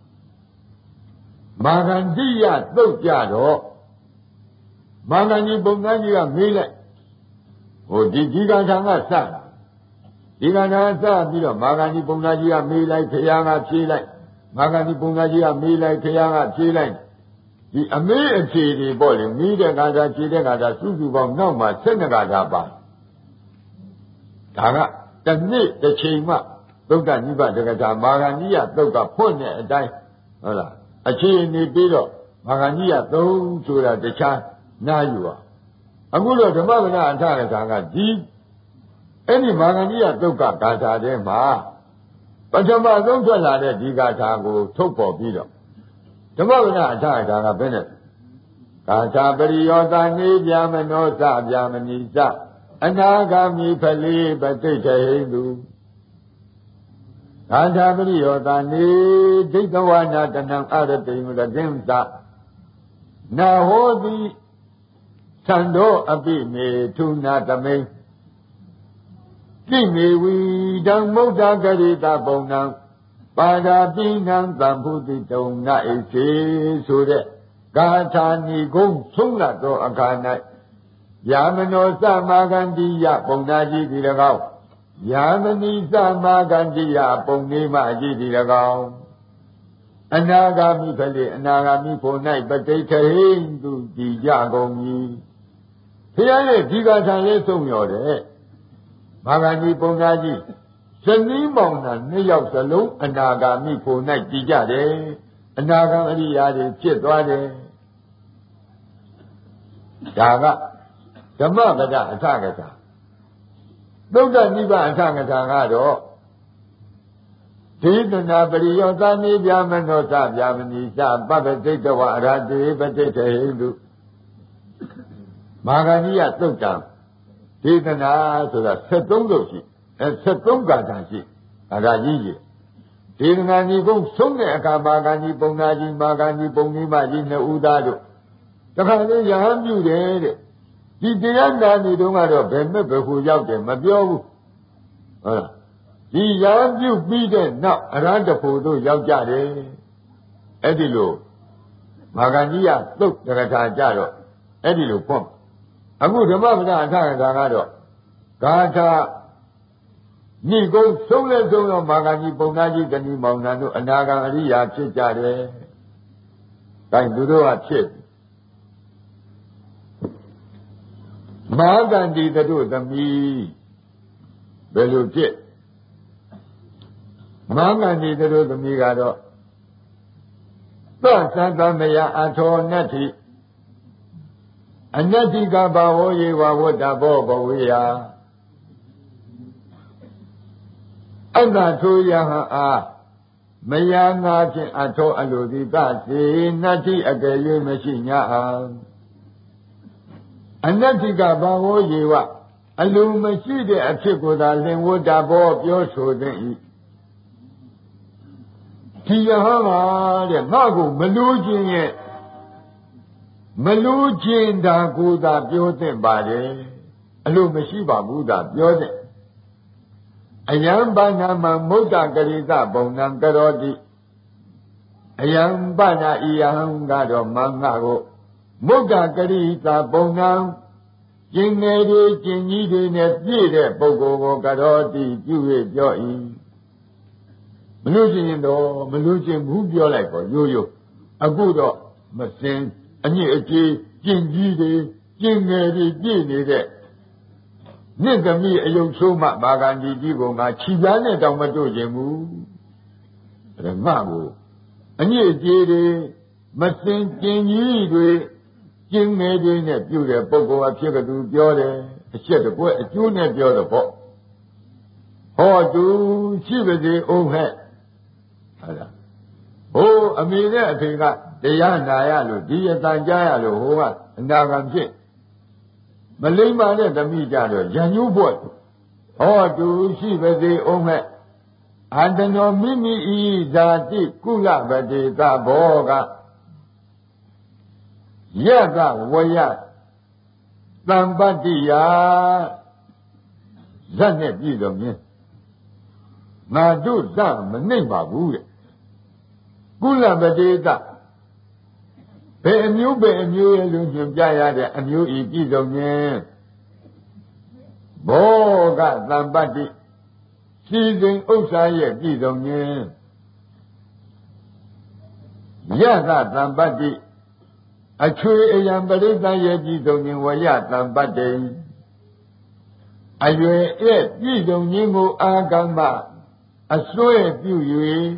မာဂန္တိယသုတ်ကြတော့မာဂန္ဒီပုံသားကြီးကမေးလိုက်ဟိုဒီဂါထာကစတာဒီကထာစပြီးတော့မာဂန္ဒီပုံသားကြီးကမေးလိုက်ဖရာကဖြေလိုက်မာဂန္ဒီပုံသားကြီးကမေးလိုက်ဖရာကဖြေလိုက်ဒီအမေးအဖြေတွေပေါ့လေမိတဲ့ဂါထာဖြေတဲ့ဂါထာစုစုပေါင်းနောက်မှာ12ဂါထာပါဒါကတစ်နေ့တစ်ချိန်မှသုဒ္ဓနိဗ္ဗာန်တက္ကထာမာဂန္ဒီယသုတ်ကဖွင့်တဲ့အတိုင်းဟုတ်လားအခြေအနေပြီးတော့မာဂန္ဒီယသုံးဆိုတာတခြားနားယူပါအခုတော့ဓမ္မဗနာအထကထာကဒီအဲ့ဒီမာဂန္ဒီယသုတ်ကဂါထာထဲမှာပထမဆုံးထွက်လာတဲ့ဒီဂါထာကိုထုတ်ပေါ်ပြီးတော့ဓမ္မဗနာအထကထာကဘယ်နဲ့ဂါထာပရိယောတာနေပြမနောစပြမဏိစအနာဂါမိဖလေးပဋိဋ္ဌဟိတုဂါထာပရိယောတာနေဒိဋ္ဌဝနာတနံအရတိမရကင်းသနာဟောတိသံတော်အပိမေထုနာသမိန်ကိမေဝီဓမ္မုဒ္ဒဂရိတပုံနံပါဒာပိနံသံဖုတိတုံနဣစေဆိုတဲ့ဂါထာနိဂုံဆုံးလာသောအခါ၌ယာမနောသမာဂန္တိယပုံနာကြီးဒီ၎င်းယာမနိသမာဂန္တိယပုံနေမကြီးဒီ၎င်းအနာဂါမိဖလေအနာဂါမိဖို့၌ပဋိဋ္ဌဟိတုကြည်ကြကုန်၏ဘုရားရဲ့ဒီဂါထာလေးဆုံးရောတဲ့မာဂန္တိပုံနာကြီးဇနီးမောင်နှံနှစ်ယောက်စလုံးအနာဂါမိဖို့၌ကြည်ကြတယ်အနာဂံအရိယာတွေဖြစ်သွားတယ်ဒါကဓမ္မပဒအထကထာသုဒ္ဓနိဗ္ဗာန်အထကထာကတော့ဒေသနာပရိယောသနေပြမနောသပြမဏိသပပ္ပတိတဝအရတေပတိတဟိတုမာဂန္ဒီယသုတ်တံဒေသနာဆိုတာ73လို့ရှိ73ဂါထာရှိဂါထာကြီးကြီးဒေသနာညီကုန်းဆုံးတဲ့အခါမာဂန္ဒီပုံနာကြီးမာဂန္ဒီပုံနိမကြီးနှစ်ဦးသားတို့တခါလေးရဟန်းပြုတယ်တဲ့ဒီတရားနာနေတုန်းကတော့ဘယ်မဲ့ဘယ်ဟိုရောက်တယ်မပြောဘူးဟုတ်လားဒီရဟန်းပြုပြီးတဲ့နောက်အရဟတဖို့တို့ရောက်ကြတယ်အဲ့ဒီလိုမာဂန္ဒီယသုတ်တက္ကထာကြတော့အဲ့ဒီလိုဖွင့်အခုဓမ္မပဒအထကထာကတော့ဂါထာညိကုန်းဆုံးလဲဆုံးတော့မာဂန္ဒီပုံနာကြီးတဏီမောင်နှံတို့အနာဂံအရိယာဖြစ်ကြတယ်။ဒါသူတို့ကဖြစ်မာဂန္ဒီတို့သမီးဘယ်လိုဖြစ်မာဂန္ဒီတို့သမီးကတော့သသသမယအထောနတ္ထိအနတ္တိကဘာဝေယဝဝတ္တဘောဘဝေယအတ္တထိုယဟအားမယာငါဖြင့်အထောအလိုသည်သစေနတ္ထိအကယ်၍မရှိ냐အားအနတ္တိကဘာဝေယဝအလိုမရှိတဲ့အဖြစ်ကိုသာလင်ဝတ္တဘောပြောဆိုတဲ့ဤဒီယဟန်ပါတဲ့ငါ့ကိုမလို့ခြင်းရဲ့မလို့ခြင်းတာကိုသာပြောသင့်ပါတယ်အလိုမရှိပါဘူးသာပြောတဲ့အယံဘာနာမမုဒ္ဒကရိသပုံနံကရောတိအယံဘာနာဤယဟံကတော့မငါကိုမုဒ္ဒကရိသပုံနံကျင်ငယ်တွေကျင်ကြီးတွေနဲ့ပြည့်တဲ့ပုဂ္ဂိုလ်ကိုကရောတိပြု၍ပြော၏မလို့ခြင်းတော့မလို့ခြင်းဘူးပြောလိုက်ပေါ့ရိုးရိုးအခုတော့မစင်အညစ်အကြေးကျင်ကြီးတွေကျင်ငယ်တွေပြည့်နေတဲ့နှစ်သမီးအယုတ်ဆိုးမှမာဂန္ဒီကြီးကငါခြိပြားနဲ့တောင်မတို့ခြင်းဘူးအဲငါကိုအညစ်အကြေးတွေမစင်ကျင်ကြီးတွေကျင်ငယ်တွေနဲ့ပြုတဲ့ပုဂ္ဂိုလ်အဖြစ်ကသူပြောတယ်အချက်တကွအကျိုးနဲ့ပြောတော့ပေါ့ဟောသူရှိပါစေအောင်ဟဲ့ဟုတ်လားဟိုအမေနဲ့အဖေကတရားနာရလို့ဒီအတန်ကြားရလို့ဟိုကအနာဂံဖြစ်မလိမ္မာတဲ့သမီးကြတော့ရံညိုးဖို့ဟောသူရှိပါစေအောင်ဟဲ့အန္တနောမိမိဤဇာတိကုလပတိသဘောကယကဝယသံပတ္တိယဇတ်နဲ့ပြည်တော်မြင်ငါတို့ဇမနှိမ့်ပါဘူးတဲ့ကုလပတိသဘယ်အမျိုးရဲ့လူညွှန်ပြရတဲ့အမျိုးဤပြည်စုံခြင်းဘောကသံပတ္တိစီစဉ်ဥစ္စာရဲ့ပြည်စုံခြင်းယသသံပတ္တိအချွေအယံပရိသတ်ရဲ့ပြည်စုံခြင်းဝယသံပတ္တိအရွယ်ရဲ့ပြည်စုံခြင်းကိုအာဂမအစွဲပြု၍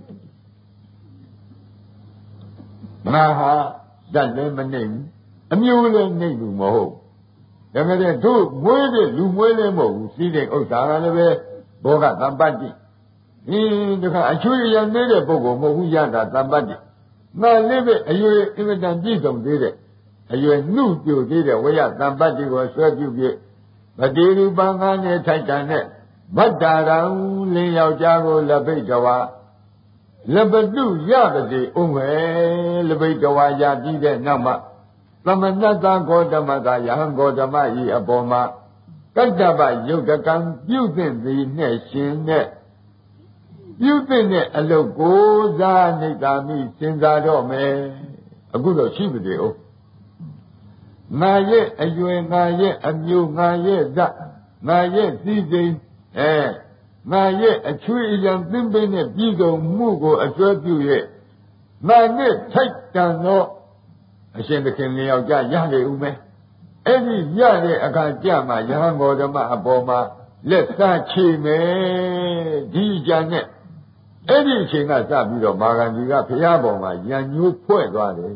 ငါဟာဇတ်လည်းမနှိမ့်ဘူးအမျိုးလည်းနှိမ့်ဘူးမဟုတ်ဒါကြတဲ့တို့မွေးတဲ့လူမွေးလည်းမဟုတ်ဘူးစီးတဲ့ဥစ္စာကလည်းပဲဘောကသံပတ္တိတခါအချွေရနေတဲ့ပုဂ္ဂိုလ်မဟုတ်ဘူးရတာသံပတ္တိငါလည်းပဲအရွယ်အင်မတန်ပြည့်စုံသေးတယ်အရွယ်နှုတ်ပြသေးတယ်ဝရသံပတ္တိကိုဆွဲပြုပြဗတိရူပံငါးနဲ့ထိုက်တန်တဲ့ဗတ္တာရံလင်းယောက်ျားကိုလက်ပိတ်တော်လပတုရပါစေအောင်ပဲလပိတ်တော်ရပြီးတဲ့နောက်မှသမဏတ္တဂေါတမကယဟံဂေါတမဤအပေါ်မှာကတ္တပယုတ်တကံပြုသင့်သည်နဲ့ရှင်နဲ့ပြုသင့်တဲ့အလုပ်ကိုစားနေသာမိစဉ်းစားတော့မယ်အခုတော့ရှိပါသေးဦးငါရဲ့အရွယ်ငါရဲ့အမျိုးငါရဲ့ဇငါရဲ့စည်းစိမ်ငါရဲ့အချွေအယံသင်္ပိနဲ့ပြည်စုံမှုကိုအစွဲပြု၍ငါနဲ့ထိုက်တန်သောအရှင်သခင်လျောက်ကြရလေဦးမယ်အဲ့ဒီရတဲ့အခါကြမှာယဟန်ဂေါတမအပေါ်မှာလက်စားချေမယ်ဒီကြံနဲ့အဲ့ဒီအချိန်ကစပြီးတော့မာဂန္ဒီကဘုရားပေါ်မှာရံညိုးဖွဲ့သွားတယ်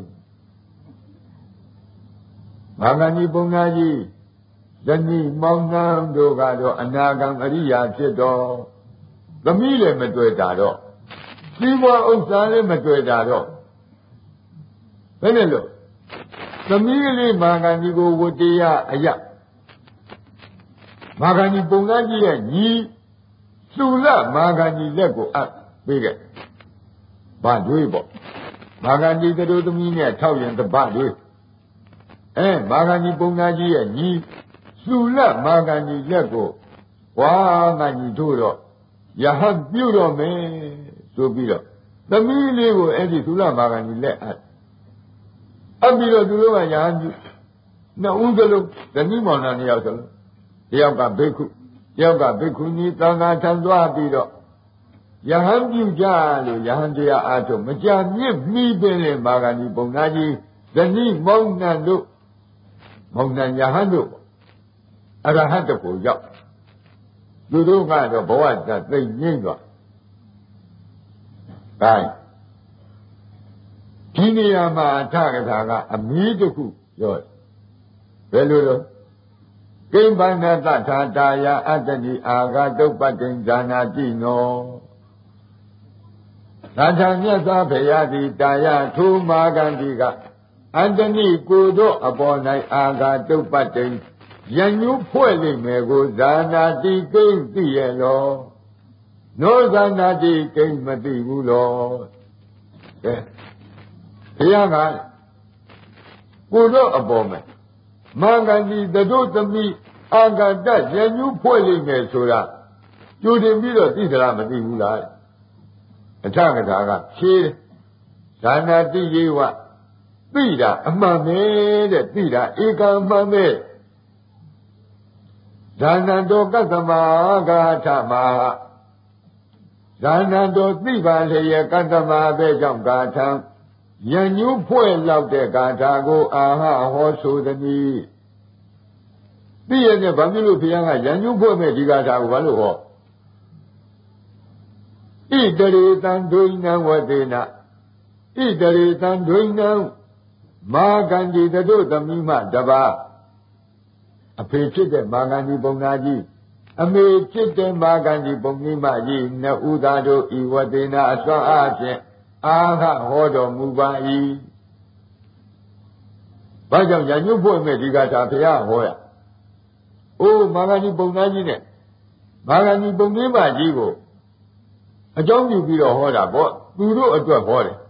မာဂန္ဒီပုံနာကြီးဇနီးမောင်နှံတို့ကတော့အနာဂံအရိယာဖြစ်တော့သမီးလည်းမတွေ့တာတော့စီးပွားဥစ္စာလည်းမတွေ့တာတော့ဘယ်နဲ့လို့သမီးကလေးမာဂန္ဒီကိုဝတ္တရားအယမာဂန္ဒီပုံနာကြီးရဲ့ညီသုလမာဂန္ဒီလက်ကိုအပ်ပေးခဲ့ဘာတွေးပေါ့မာဂန္ဒီတို့သမီးနဲ့ထောက်ရင်တပတ်တွေးမာဂန္ဒီပုံနာကြီးရဲ့ညီသုလမာဂန္ဒီလက်ကိုဝါငါညီတို့တော့ယဟန်ပြုတော့မယ်ဆိုပြီးတော့သမီးလေးကိုအဲ့ဒီသုလမာဂန္ဒီလက်အပ်ပြီးတော့သူတို့ကယဟန်ပြုနှစ်ဦးစလုံးဇနီးမောင်နှံနှစ်ယောက်စလုံးတယောက်ကဘိက္ခုတယောက်ကဘိက္ခုနီသံဃာထံသွားပြီးတော့ယဟန်ပြုကြလို့ယဟန်တရားအားထုတ်မကြမြင့်မိပင်လေမာဂန္ဒီပုံနာကြီးဇနိမောင်နှံတို့မောင်နှံယဟန်တို့အရဟတကိုရောက်သူတို့ကတော့ဘဝတသိငိမ့်သွားတိုင်းဒီနေရာမှာအထကထာကအမီးတစ်ခုပြောတယ်ဘယ်လိုလဲကိမ္ပန္နတထာတာယအတ္တတိအာဂတုပ္ပတိဉာနာတိနောသာထမြတ်စွာဘုရားသည်တာယထိုမာဂန္ဒီကအန္တနိကိုတို့အပေါ်၌အာဂတုပ္ပတိယညုဖွဲ့လိမ့်မယ်ကိုဇာနာတိကိမ့်သိရဲ့လောနောဇာနာတိကိမ့်မသိဘူးလောကဲဘုရားကကိုတို့အပေါ်မှာမာဂန္ဒီတို့သမီးအာဂတယညုဖွဲ့လိမ့်မယ်ဆိုတာကြိုတင်ပြီးတော့သိသလားမသိဘူးလားအထကထာကဖြေဇာနာတိယေဝသိတာအမှန်ပဲတဲ့သိတာဧကအမှန်ပဲဇာနတောကသမာဂါထမဇာနတောသိပါလျက်ကသမာပဲကြောင့်ဂါထံယညုဖွဲ့လောက်တဲ့ဂါထာကိုအာဟဟောဆိုသည်သိရတဲ့ဘာဖြစ်လို့ဘုရားကယညုဖွဲ့မဲ့ဒီဂါထာကိုဘာလို့ဟောဣတရေတံဒွိနံဝတေနဣတရေတံဒွိနံမာဂန္ဒီတို့သမီးမတပါအဖေဖြစ်တဲ့မာဂန္ဒီပုံနာကြီးအမေဖြစ်တဲ့မာဂန္ဒီပုံကြီးမကြီးနှစ်ဦးသားတို့ဤဝတေနအစွမ်းအားဖြင့်အာဟဟောတော်မူပါ၏ဘာကြောင့်ယညုဖွဲ့မဲ့ဒီကထာဘုရားဟောရအိုးမာဂန္ဒီပုံနာကြီးနဲ့မာဂန္ဒီပုံကြီးမကြီးကိုအကြောင်းပြုပြီးတော့ဟောတာပေါ့သူတို့အတွက်ဟောတယ်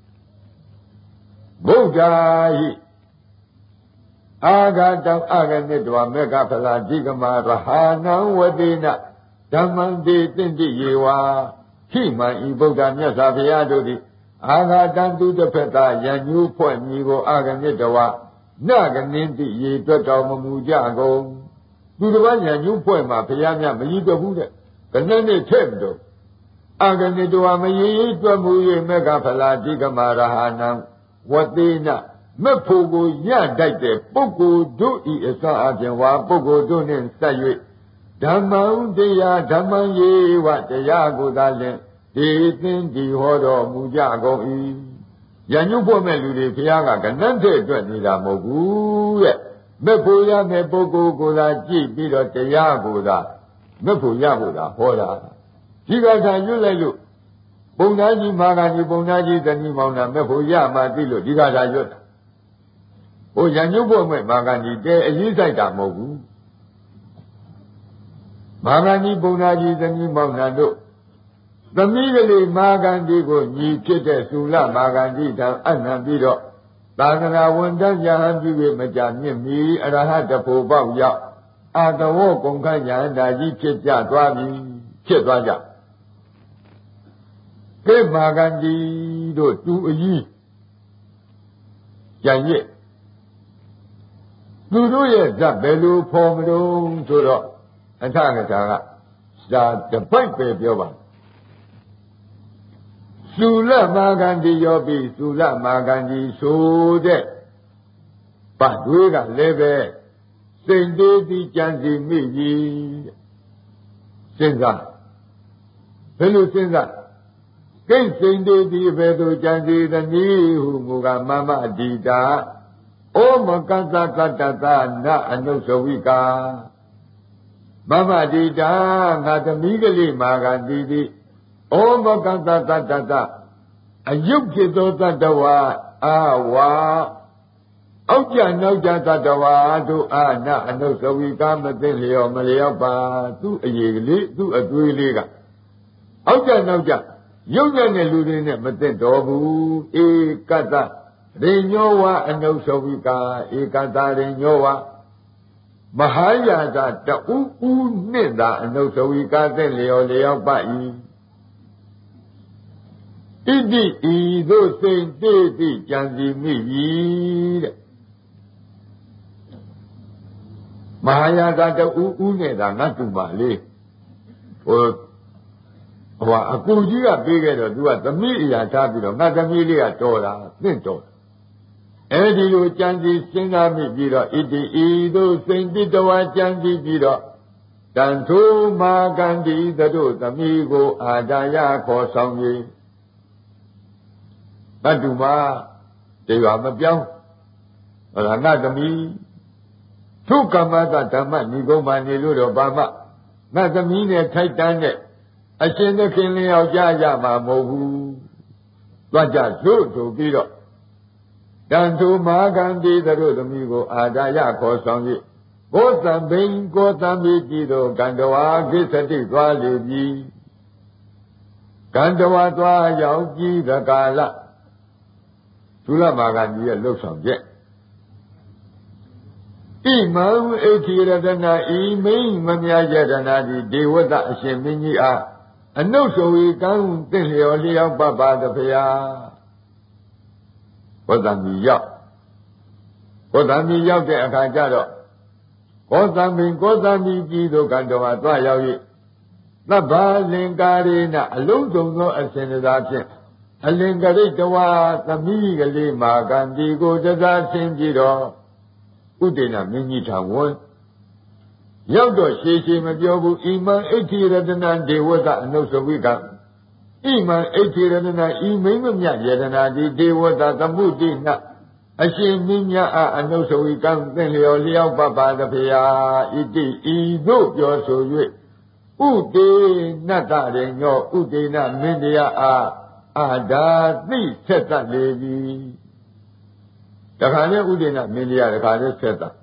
ဗုဒ္ဓဟိအာဂတံအာဂနိတဝမေဃဖလာဓိကမာရဟာနံဝတိနဓမ္မံတိတင့်တိယေဝခိမံဤဗုဒ္ဓမြတ်စွာဘုရားတို့သည်အာဂတံသူတစ်ဖက်သာယညူးဖွဲ့မည်ကိုအာဂနိတဝနဂနင်းတိရေတွက်တော်မမူကြကုန်သူတစ်ပါးယညူးဖွဲ့မှာဘုရားမြတ်မရည်တွက်ဘူးတဲ့ကနည်းနဲ့ထည့်ပြီးတော့အာဂနိတဝမရည်တွက်မှု၍မေဃဖလာဓိကမာရဟာနံဝတိနမဖို့ကိုရတိုက်တဲ့ပုဂ္ဂိုလ်တို့ဤအစအပြင်ဝါပုဂ္ဂိုလ်တို့နှင့်ဆက်၍ဓမ္မံတရားဓမ္မံယေဝတရားကိုသာလျှင်ဒီသင်ဒီဟောတော်မူကြကုန်၏ယညုဖို့မဲ့လူတွေဘုရားကကနန်းတဲ့အတွက်နေတာမဟုတ်ဘူးတဲ့မဖို့ရမဲ့ပုဂ္ဂိုလ်ကိုသာကြည့်ပြီးတော့တရားကိုသာမဖို့ရဖို့သာဟောတာဒီကထာရွတ်လိုက်လို့ပုံနာကြီးမာဂန္ဒီပုံနာကြီးတဏိမောင်နာမဖို့ရမှသိလို့ဒီကထာရွတ်တာဟိုရညုဖို့မဲ့မာဂန္ဒီတဲအရေးဆိုင်တာမဟုတ်ဘူးမာဂန္ဒီပုံနာကြီးတဏိမောင်နာတို့သမီးကလေးမာဂန္ဒီကိုညီဖြစ်တဲ့သုလမာဂန္ဒီထံအနံပြီးတော့သာသနာဝန်တန်းယဟန်ပြု၍မကြမြင့်မီအရဟတဖို့ပေါက်ရောက်အာတဝောကုံခယန္တာကြီးဖြစ်ကြသွားပြီဖြစ်သွားကြကဲမာဂန္ဒီတို့သူအကြီးကြံရစ်သူတို့ရဲ့ဇတ်ဘယ်လိုဖော်မလို့ဆိုတော့အထကထာကသာတပိုက်ပဲပြောပါသုလမာဂန္ဒီရောပြီသုလမာဂန္ဒီဆိုတဲ့ပတ်တွေကလည်းပဲစိတ်သေးသည်ကြံစီမိပြီစဉ်းစားဘယ်လိုစဉ်းစားကိတ်စိတ်သေးသည်ဘယ်သို့ကြံစီသနည်းဟုမူကမမအတိတာဩမကသကတ္တသနအနုသဝိကာမမတိတာငါသမီးကလေးမာဂန္ဒီသည်ဩမကသတ္တတအယုတ်ဖြစ်သောတတ္တဝါအာဝါအောက်ကြနောက်ကြတတ္တဝါတို့အာနအနုသဝိကာမသိလျော်မလျောက်ပါသူ့အရေးကလေးသူ့အသွေးလေးကအောက်ကြနောက်ကြရုပ်နဲ့လူတွေနဲ့မသိတော်ဘူးဧကတရိညောဝအနုသဝိကာဧကတရိညောဝမဟာယာကတူဦးနှင့်သာအနုသဝိကာသိလျော်လျောက်ပါ၏ဣတိဤသို့စိတ်တေးသည့်ကြံစီမိပြီတဲ့မဟာယာသတူဦးနေတာငါတူပါလေဟိုအကူကြီးကပေးခဲ့တော့ तू ကသမီးအရာထားပြီးတော့ငါသမီးလေးကတော်တာသင့်တော်အဲ့ဒီလိုကြံစီစဉ်းစားမိပြီးတော့ဣတိဤသို့စိန်တိတဝါကြံစီပြီးတော့တန်ထိုးမာကန္တိတို့သမီးကိုအာဒါယခေါ်ဆောင်၍ဘတ်တူမှာတေရွာမပြောင်းဟောငါသမီးသူကမ္မကဓမ္မနိဂုံးမှာနေလို့တော့ဘာမှငါသမီးနဲ့ထိုက်တန်းတဲ့အရှင်သခင်လျောက်ကြရမှာမဟုတ်ဘူးသွားကြစို့ဆိုပြီးတော့တန်ထိုးမာကန္တိတို့သမီးကိုအာဒါယခေါ်ဆောင်၍ကိုသံဘိန်ကိုသံမိကြည်တို့ကန္တဝါကိစ္စတိသွားလေပြီကန္တဝါသွားရောက်ကြည့်သကာလသုလမာကကြီးရဲ့လှုပ်ဆောင်ချက်ဣမံဣတိရတနာဤမိန်မမြယတနာတိဒေဝတအရှင်မင်းကြီးအားအနုဆိုဝေကံသင့်လျော်လျောက်ပပတဖရာဝတ္တမီရောက်တဲ့အခါကျတော့ကောသမိန်ကောသမီကြီးတို့ကတော်သွားရောက်၍သဗ္ဗလင်္ကာရေနအလုံးစုံသောအစဉ်သာဖြင့်အလင်္ကရိတဝါသမီးကလေးမာကံဒီကိုတစားဆင်းပြီးတော့ဥဒေနမင်းကြီးထံဝန်ရောက်တော့ရှေရှေမပြောဘူးဣမံဣတိရတနာဒေဝတအနုစဝိကဣမံဣတိရတနာဤမိမမြယတနာတိဒေဝတသမုတိနအရှင်မင်းများအားအနုစဝိကံသင်လျော်လျောက်ပပသဖေယဣတိဤသို့ပြောဆို၍ဥတေနတ္တရေညောဥတေနမင်းတရားအားအာဒါသိဆက်တတ်လေပြီတခါနဲ့ဥဒေနမင်းတရားတခါနဲ့ဆက်တတ်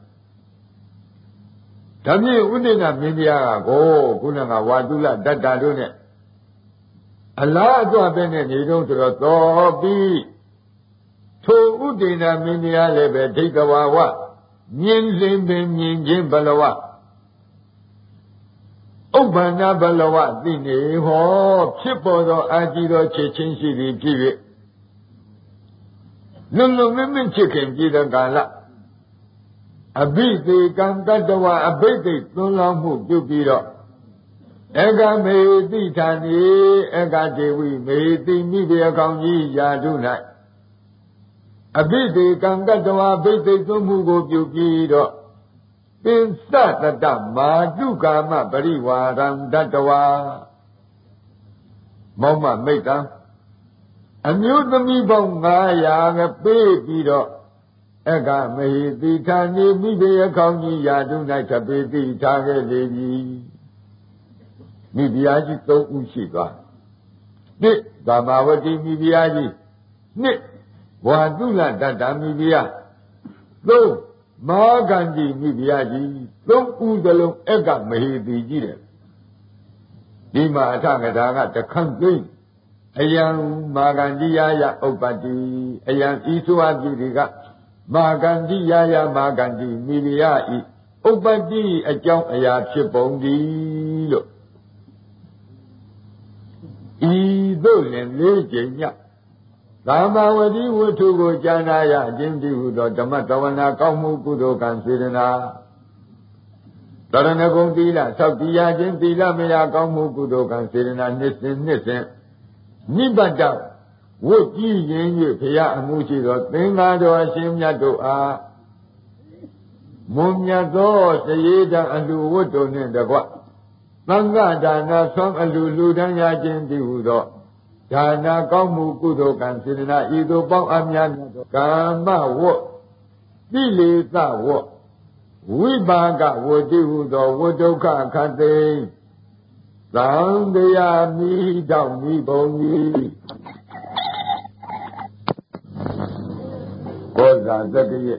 ဒါဖြင့်ဥဒေနမင်းတရားကခုနကဝါတုလတတ္တာတို့နဲ့အလားအသွားပဲနဲ့နေတော့ဆိုတော့တော်ပြီးထိုဥဒေနမင်းတရားလည်းပဲဒိဋ္ဌဝါဝမြင်လင်းပင်မြင်ခြင်းဘလဝဥပ္ပန္နဘလဝသိနေဟောဖြစ်ပေါ်သောအာကြည်သောချစ်ချင်းရှိသည်ဖြစ်၍လုံလုံမင်းမင်းချစ်ခင်ပြည်သောကာလအဘိသေကံတတ္တဝအဘိသိသွန်းလောင်းမှုပြုပြီးတော့ဧကမေတိဌာနေဧကဒေဝိမေတိမိဘေကောင်းကြီးယာတု၌အဘိသေကံတတ္တဝအဘိသိသွန်းမှုကိုပြုပြီးတော့ပင်စတတမာတုကာမပရိဝါရံတတဝါမောမမိတ်တံအမျိုးသမီးပေါင်း900ကပေးပြီးတော့အကမေတိဌာနေမိဘေယခေါင်းကြီးယာတု၌သပေတိထားခဲ့လေပြီမိဖုရားကြီး3ဦးရှိသွား1ကာမဝတိမိဖုရားကြီး2ဝါတုလတတ္တမိဖုရား3မာဂန္တိမိဖုရားကြီး3ဦးစလုံးအကမေတိကြီးတယ်ဒီမှာအထကထာကတခန့်သိမ့်အယံမာဂန္တိယယဥပ္ပတ္တိအယံဤဆိုအပ်ပြီကမာဂန္တိယယမာဂန္တိမိဖုရားဤဥပ္ပတ္တိအကြောင်းအရာဖြစ်ပုံသည်လို့ဤသို့လင်4ကြိမ်ညကာမဝတိဝတ္ထုကိုဉာဏ်နာရခြင်းတည်းဟုသောဓမ္မတဝနာကောင်းမှုကုသိုလ်ကံစေတနာတရဏဂုံသီလသောက်တရားခြင်းသီလမယကောင်းမှုကုသိုလ်ကံစေတနာနှစ်စဉ်နိဗ္ဗတဝတ်ကြည်ရင်၍ဘုရားအမှုရှိသောသင်္ဃာတော်အရှင်မြတ်တို့အားမွန်မြတ်သောစရေတံအလှဝတ်တို့နှင့်တကွသံဃာဒါနဆွမ်းအလှလူဒန်းရခြင်းတည်းဟုသောဒါနကောင်းမှုကုသိုလ်ကံစေတနာဤသို့ပေါင်းအများသောကာမဝတ်ကိလေသာဝတ်ဝိပါကဝတ္တိဟုသောဝတ္ဒုက္ခခတ်သိသံတရားမိတောင်မိဘုံကြီးဘောဇာသက္ကရက်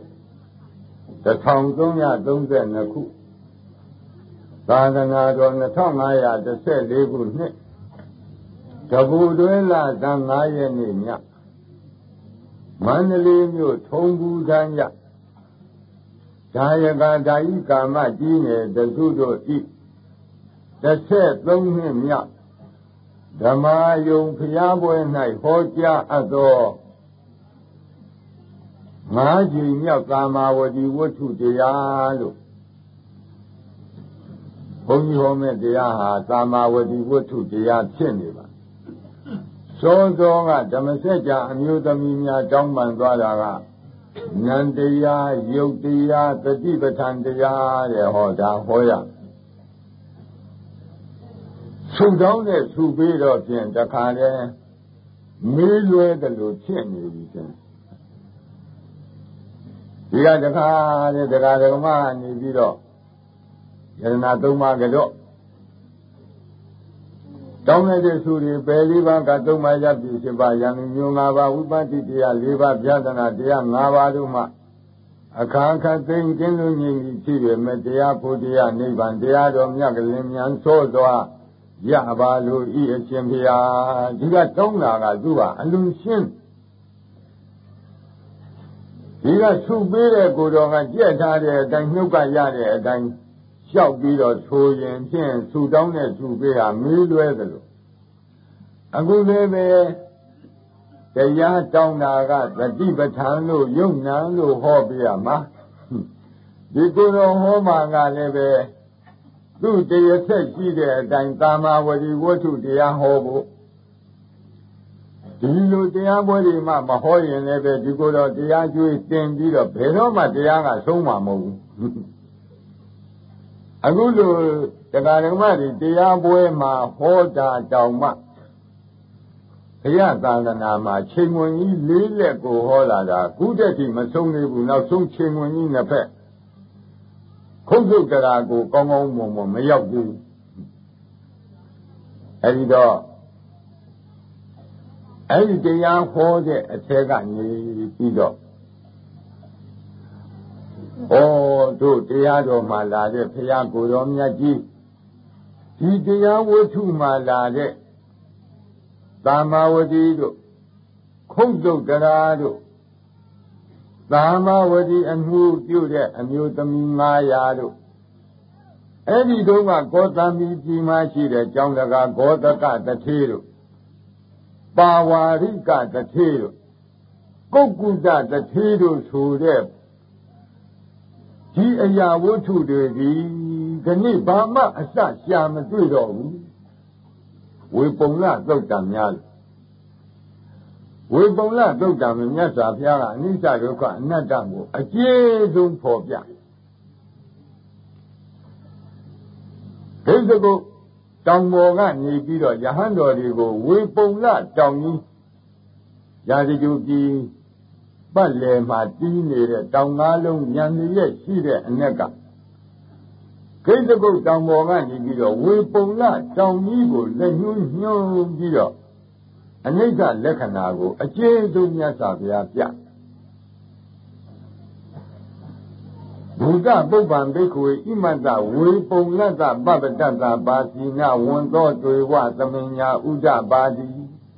1332ခုသာသနာတော်2514ခုနှစ်တဘူတွင်လဇန်9ရက်နေ့ညမန္တလေးမြို့ထုံးဘူးထမ်းရဒါယကဒါယိကာမကြီးငယ်တစုတို့ဤ13နှစ်မြောက်ဓမ္မာယုံဖျားပွဲ၌ဟောကြားအပ်သော5ကြိမ်မြောက်ကာမဝတိဝတ္ထုတရားလို့ဘုန်းကြီးဟောမဲ့တရားဟာသာမာဝတိဝတ္ထုတရားဖြစ်နေပါစောစောကဓမ္မစကြာအမျိုးသမီးများတောင်းပန်သွားတာကနန္တရားယုတ်တရားတတိပဋ္ဌာန်တရားတဲ့ဟောဒါဟောရဆုတောင်းတဲ့ဆုပေးတော့ဖြင့်တခါတည်းမေးလွဲတယ်လို့ဖြစ်နေပြီချင်းဒီကတခါတည်းတရားဓမ္မနေပြီးတော့ယရဏသုံးပါးကတော့တောင်းလိုက်တဲ့ဆုတွေပယ်လေးပါးကသုံးပါးရပ်ပြီးဖြစ်ပါယံမျိုး၅ပါးဝိပဿနာတရား၄ပါးပြဒနာတရား၅ပါးတို့မှအခါခသိင်ကင်းလို့ငြိမ်ပြီးဖြစ်ပေမဲ့တရားဖို့တရားနိဗ္ဗာန်တရားတော်မြတ်ကလေးမြန်သောသွားရပါလို့ဤအရှင်ဘုရားဒီကတောင်းတာကသူကအလွန်ရှင်းဒီကဆုပေးတဲ့ကိုယ်တော်ကကြက်ထားတဲ့အတိုင်းနှုတ်ကရတဲ့အတိုင်းလျှောက်ပြီးတော့ဆိုရင်ဖြင့်ဆုတောင်းတဲ့ဆုပေးဟာမေးလွဲသလိုအခုလည်းပဲတရားတောင်းတာကသတိပဋ္ဌာန်လို့ယုံနာလို့ဟောပြရမှာဒီကိုယ်တော်ဟောမှာကလည်းပဲသူ့တရားဆက်ရှိတဲ့အတိုင်းသာမာဝတိဝတ္ထုတရားဟောဖို့ဒီလိုတရားပွဲတွေမှမဟောရင်လည်းပဲဒီကိုယ်တော်တရားကျွေးတင်ပြီးတော့ဘယ်တော့မှတရားကဆုံးမှာမဟုတ်ဘူးအခုလိုတရားဓမ္မတွေတရားပွဲမှာဟောတာတောင်မှဘုရားသာသနာမှာချိန်ဝင်ကြီးလေးလက်ကိုဟောလာတာခုတည်းကမဆုံးသေးဘူးနောက်ဆုံးချိန်ဝင်ကြီးနှစ်ဖက်ခုတ်ဆုတ်တရားကိုကောင်းကောင်းမွန်မွန်မရောက်သေးဘူးအဲဒီတော့အဲဒီတရားဟောတဲ့အထက်ကနေပြီးတော့တို့တရားတော်မှာလာတဲ့ဘုရားကိုယ်တော်မြတ်ကြီးဒီတရားဝတ္ထုမှာလာတဲ့သာမာဝတိတို့ခုတ်တုတ်တရားတို့သာမာဝတိအမှုပြုတဲ့အမျိုးသမီး900တို့အဲ့ဒီတုန်းကကောသမိပြည်မှာရှိတဲ့ကျောင်းတကာဂောတကတထေးတို့ပါဝါရိကတထေးတို့ကုက္ကုတတထေးတို့ဆိုတဲ့ဒီအရာဝတ္ထုတွေဒီခဏဘာမှအစရှာမတွေ့တော့ဘူးဝေပုံလသုတ်တံများဝေပုံလသုတ်တံမြတ်စွာဘုရားကအနိစ္စဒုက္ခအနတ္တကိုအကျေဆုံးဖော်ပြဒိဋ္ဌကုတ်တောင်ပေါ်ကနေပြီးတော့ယဟန်တော်တွေကိုဝေပုံလတောင်ကြီးရာဇဂုပြည်ပတ်လည်မှာတီးနေတဲ့တောင်ကားလုံးညံရဲ့ရှိတဲ့အ낵ကဒိဋ္ဌကုတ်တောင်ပေါ်ကနေပြီးတော့ဝေပုံလတောင်ကြီးကိုလက်ညှိုးညှိုးပြီးတော့အနိစ္စလက္ခဏာကိုအကျေဆုံးမြတ်စွာဘုရားပြဘုဒ္ဓပုပ္ပံဘိက္ခဝေဣမတ္တဝေပုံလတ္တပပ္ပတ္တပါစီနဝန္တောတွေဝသမင်ညာဥဒ္ဒပါတိ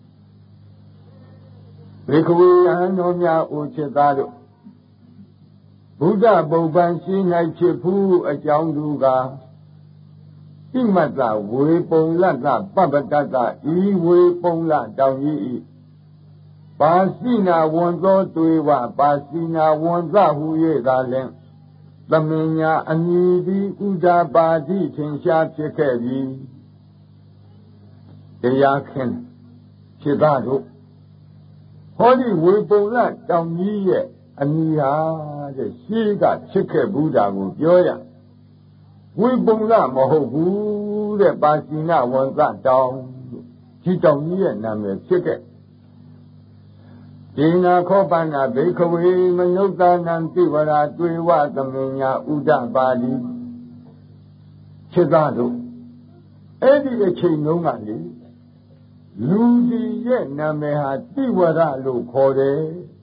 ဘိက္ခဝေယဟန်တော်များအိုချစ်သားတို့ဘုဒ္ဓပုပ္ပံရှိ၌ဖြစ်ဖူးအကြောင်းသူကဣမတ္တဝေပုံလတ္တပပ္ပတ္တဤဝေပုံလတောင်ကြီးဤပါစီနာဝန္တောတွေဝပါစီနာဝန္သဟူ၍သာလင်သမင်ညာအမည်သည်ဥဒ္ဒပါတိထင်ရှားဖြစ်ခဲ့ပြီတရားခင်ဖြစ်သားတို့ဟောဒီဝေပုံလတောင်ကြီးရဲ့အမည်ဟာတဲ့ရှိကဖြစ်ခဲ့ဘူးတာကိုပြောရဝေပုံလမဟုတ်ဘူးတဲ့ပါစီနာဝန္သတောင်ဒီတောင်ကြီးရဲ့နာမည်ဖြစ်ခဲ့ဒေနာခောပန္နာဘိက္ခဝေမနုဿာနံတိဝရာတွေဝသမင်ညာဥဒ္ဒပါတိဖြစ်သားတို့အဲ့ဒီအချိန်လုံးကလေလူဒီရဲ့နာမည်ဟာတိဝရလို့ခေါ်တယ်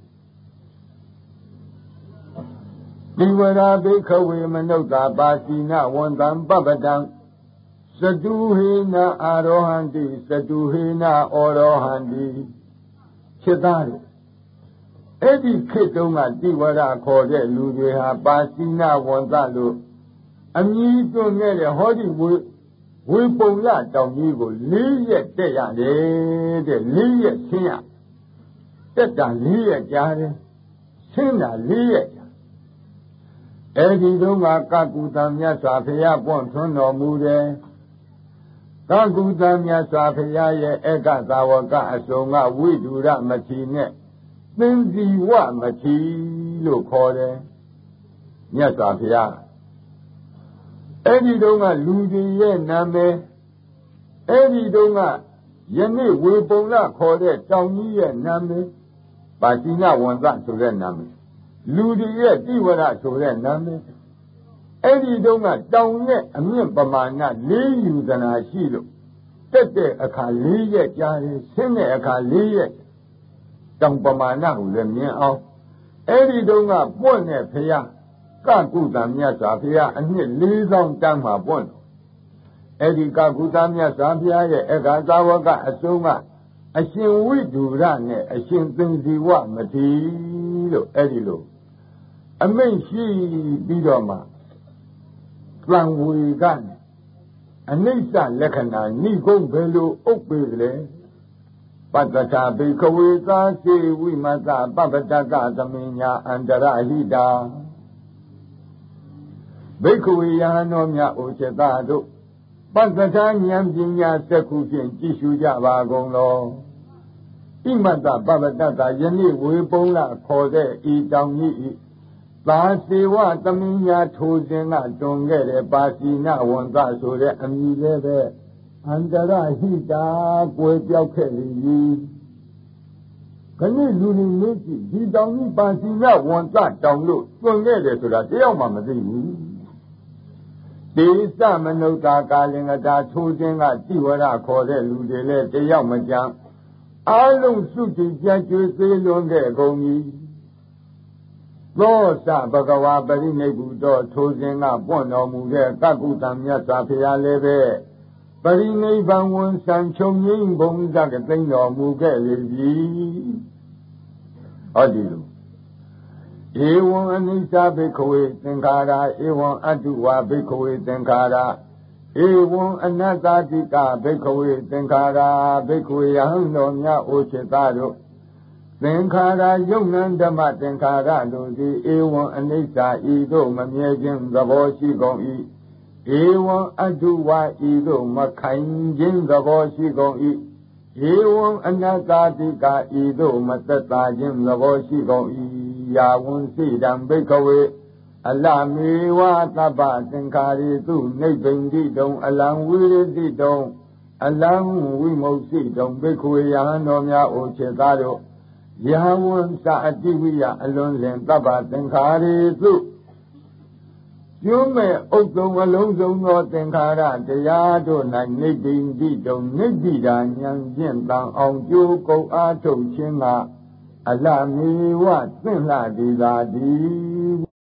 တိဝရာဘိက္ခဝေမနုဿာပါစီနဝန္တံပပ္ပတံသတုဟေနအာရောဟန္တိသတုဟေနဩရောဟန္တိဖြစ်သားတို့အဲ့ဒီခေတ်တုန်းကတိဝရခေါ်တဲ့လူတွေဟာပါစီနဝန္တလို့အမည်တွင်ခဲ့တဲ့ဟောဒီဝေပုံလတောင်ကြီးကို4ရက်တက်ရတယ်တဲ့4ရက်ဆင်းရတက်တာ4ရက်ကြာတယ်ဆင်းတာ4ရက်ကြာအဲဒီတုန်းကကကုသမြတ်စွာဘုရားပွင့်ထွန်းတော်မူတယ်ကကုသမြတ်စွာဘုရားရဲ့ဧကသာဝကအစုံကဝိဒုရမထေရနဲ့သင်္ဇီဝမထေရလို့ခေါ်တယ်မြတ်စွာဘုရားအဲ့ဒီတုန်းကလူတွေရဲ့နာမည်အဲ့ဒီတုန်းကယနေ့ဝေပုံလခေါ်တဲ့တောင်ကြီးရဲ့နာမည်ပါဠိနဝန္တဆိုတဲ့နာမည်လူတွေရဲ့တိဝရဆိုတဲ့နာမည်အဲ့ဒီတုန်းကတောင်ရဲ့အမြင့်ပမာဏ၄ယူဇနာရှိလို့တက်တဲ့အခါ၄ရက်ကြာတယ်ဆင်းတဲ့အခါ၄ရက်တောင်ပမာဏကိုလည်းမြင်အောင်အဲ့ဒီတုန်းကပွင့်တဲ့ဘုရားကကုသမြတ်စွာဘုရားအနှစ်4000တန်းမှာပွင့်အဲ့ဒီကကုသမြတ်စွာဘုရားရဲ့ဧကသာဝကအစုံကအရှင်ဝိဒုရနဲ့အရှင်သင်္ဇီဝမထေရလို့အဲ့ဒီလိုအမိန့်ရှိပြီးတော့မှသံဝေကနေအနိစ္စလက္ခဏာနိဂုံးဘယ်လိုဥပ္ပေကလေးပတ္တထာဘိခဝေသာစေဝိမတပပတကသမင်ညာအန္တရဟိတာဘိခဝေယဟန်တော်များအိုချေတာတို့ပတ္တထာဉာဏ်ပညာစက္ခုဖြင့်ကြည့်ရှုကြပါကုန်လောဣမတပပတကယနေ့ဝေပုံလခေါ်တဲ့ဤတောင်ကြီးဤသာစေဝသမင်ညာထိုစဉ်ကတွန်ခဲ့တဲ့ပါစီနဝန္တဆိုတဲ့အမည်လေးပဲအန္တရဟိတာကိုယ်ပြောက်ခဲ့လေခဏလူတွေမေးကြည့်ဒီတောင်ကြီးပါစီနဝန္တတောင်လို့တွန်ခဲ့တယ်ဆိုတာတယောက်မှမသိဘူးဒေသမနုဿာကာလင်္ကတာထိုစဉ်ကတိဝရခေါ်တဲ့လူတွေလည်းတယောက်မကြမ်းအားလုံးစုတည်ကြကျွေးသေးလွန်ခဲ့ကုန်ပြီသောစဘဂဝါပရိနိဗ္ဗုတောထိုစဉ်ကပွင့်တော်မူတဲ့ကကုသမြတ်စွာဘုရားလည်းပဲပရိနိဗ္ဗာန်ဝန်ဆံချုပ်ငိမ့်ဘုံဇကသိမ့်တော်မူခဲ့လေပြီဟောဒီလိုဧဝံအနိစ္စဘိက္ခဝေသင်္ခါရဧဝံအတုဝဘိက္ခဝေသင်္ခါရဧဝံအနတ္တတိကဘိက္ခဝေသင်္ခါရဘိက္ခဝေယဟံတော်များအိုချစ်သားတို့သင်္ခါရယုတ်နံဓမ္မသင်္ခါရတို့သည်ဧဝံအနိစ္စဤသို့မမြဲခြင်းသဘောရှိကုန်၏ဧဝံအတုဝဤသို့မခိုင်ခြင်းသဘောရှိကုန်၏ဧဝံအနတ္တတိကဤသို့မသက်သာခြင်းသဘောရှိကုန်၏ယာဝံစိတံဘိက္ခဝေအလမေဝသဗ္ဗသင်္ခါရေတုနိဗ္ဗိန္တိတုံအလံဝိရတိတုံအလံဝိမု ക്തിတုံဘိက္ခဝေယဟန်တော်များအိုချေသားတို့ယာဝံသအတိဝိယအလွန်စဉ်သဗ္ဗသင်္ခါရေတုကျွမ်းမဲ့ဥဒ္ဒုံအလုံးစုံသောသင်္ခါရတရားတို့၌နိဗ္ဗိန္တိတုံနိဗ္ဗိဒာဉာဏ်ဖြင့်တန်အောင်ကြိုးကုပ်အားထုတ်ခြင်းကအလမေဝသင့်လှသည်သာသည်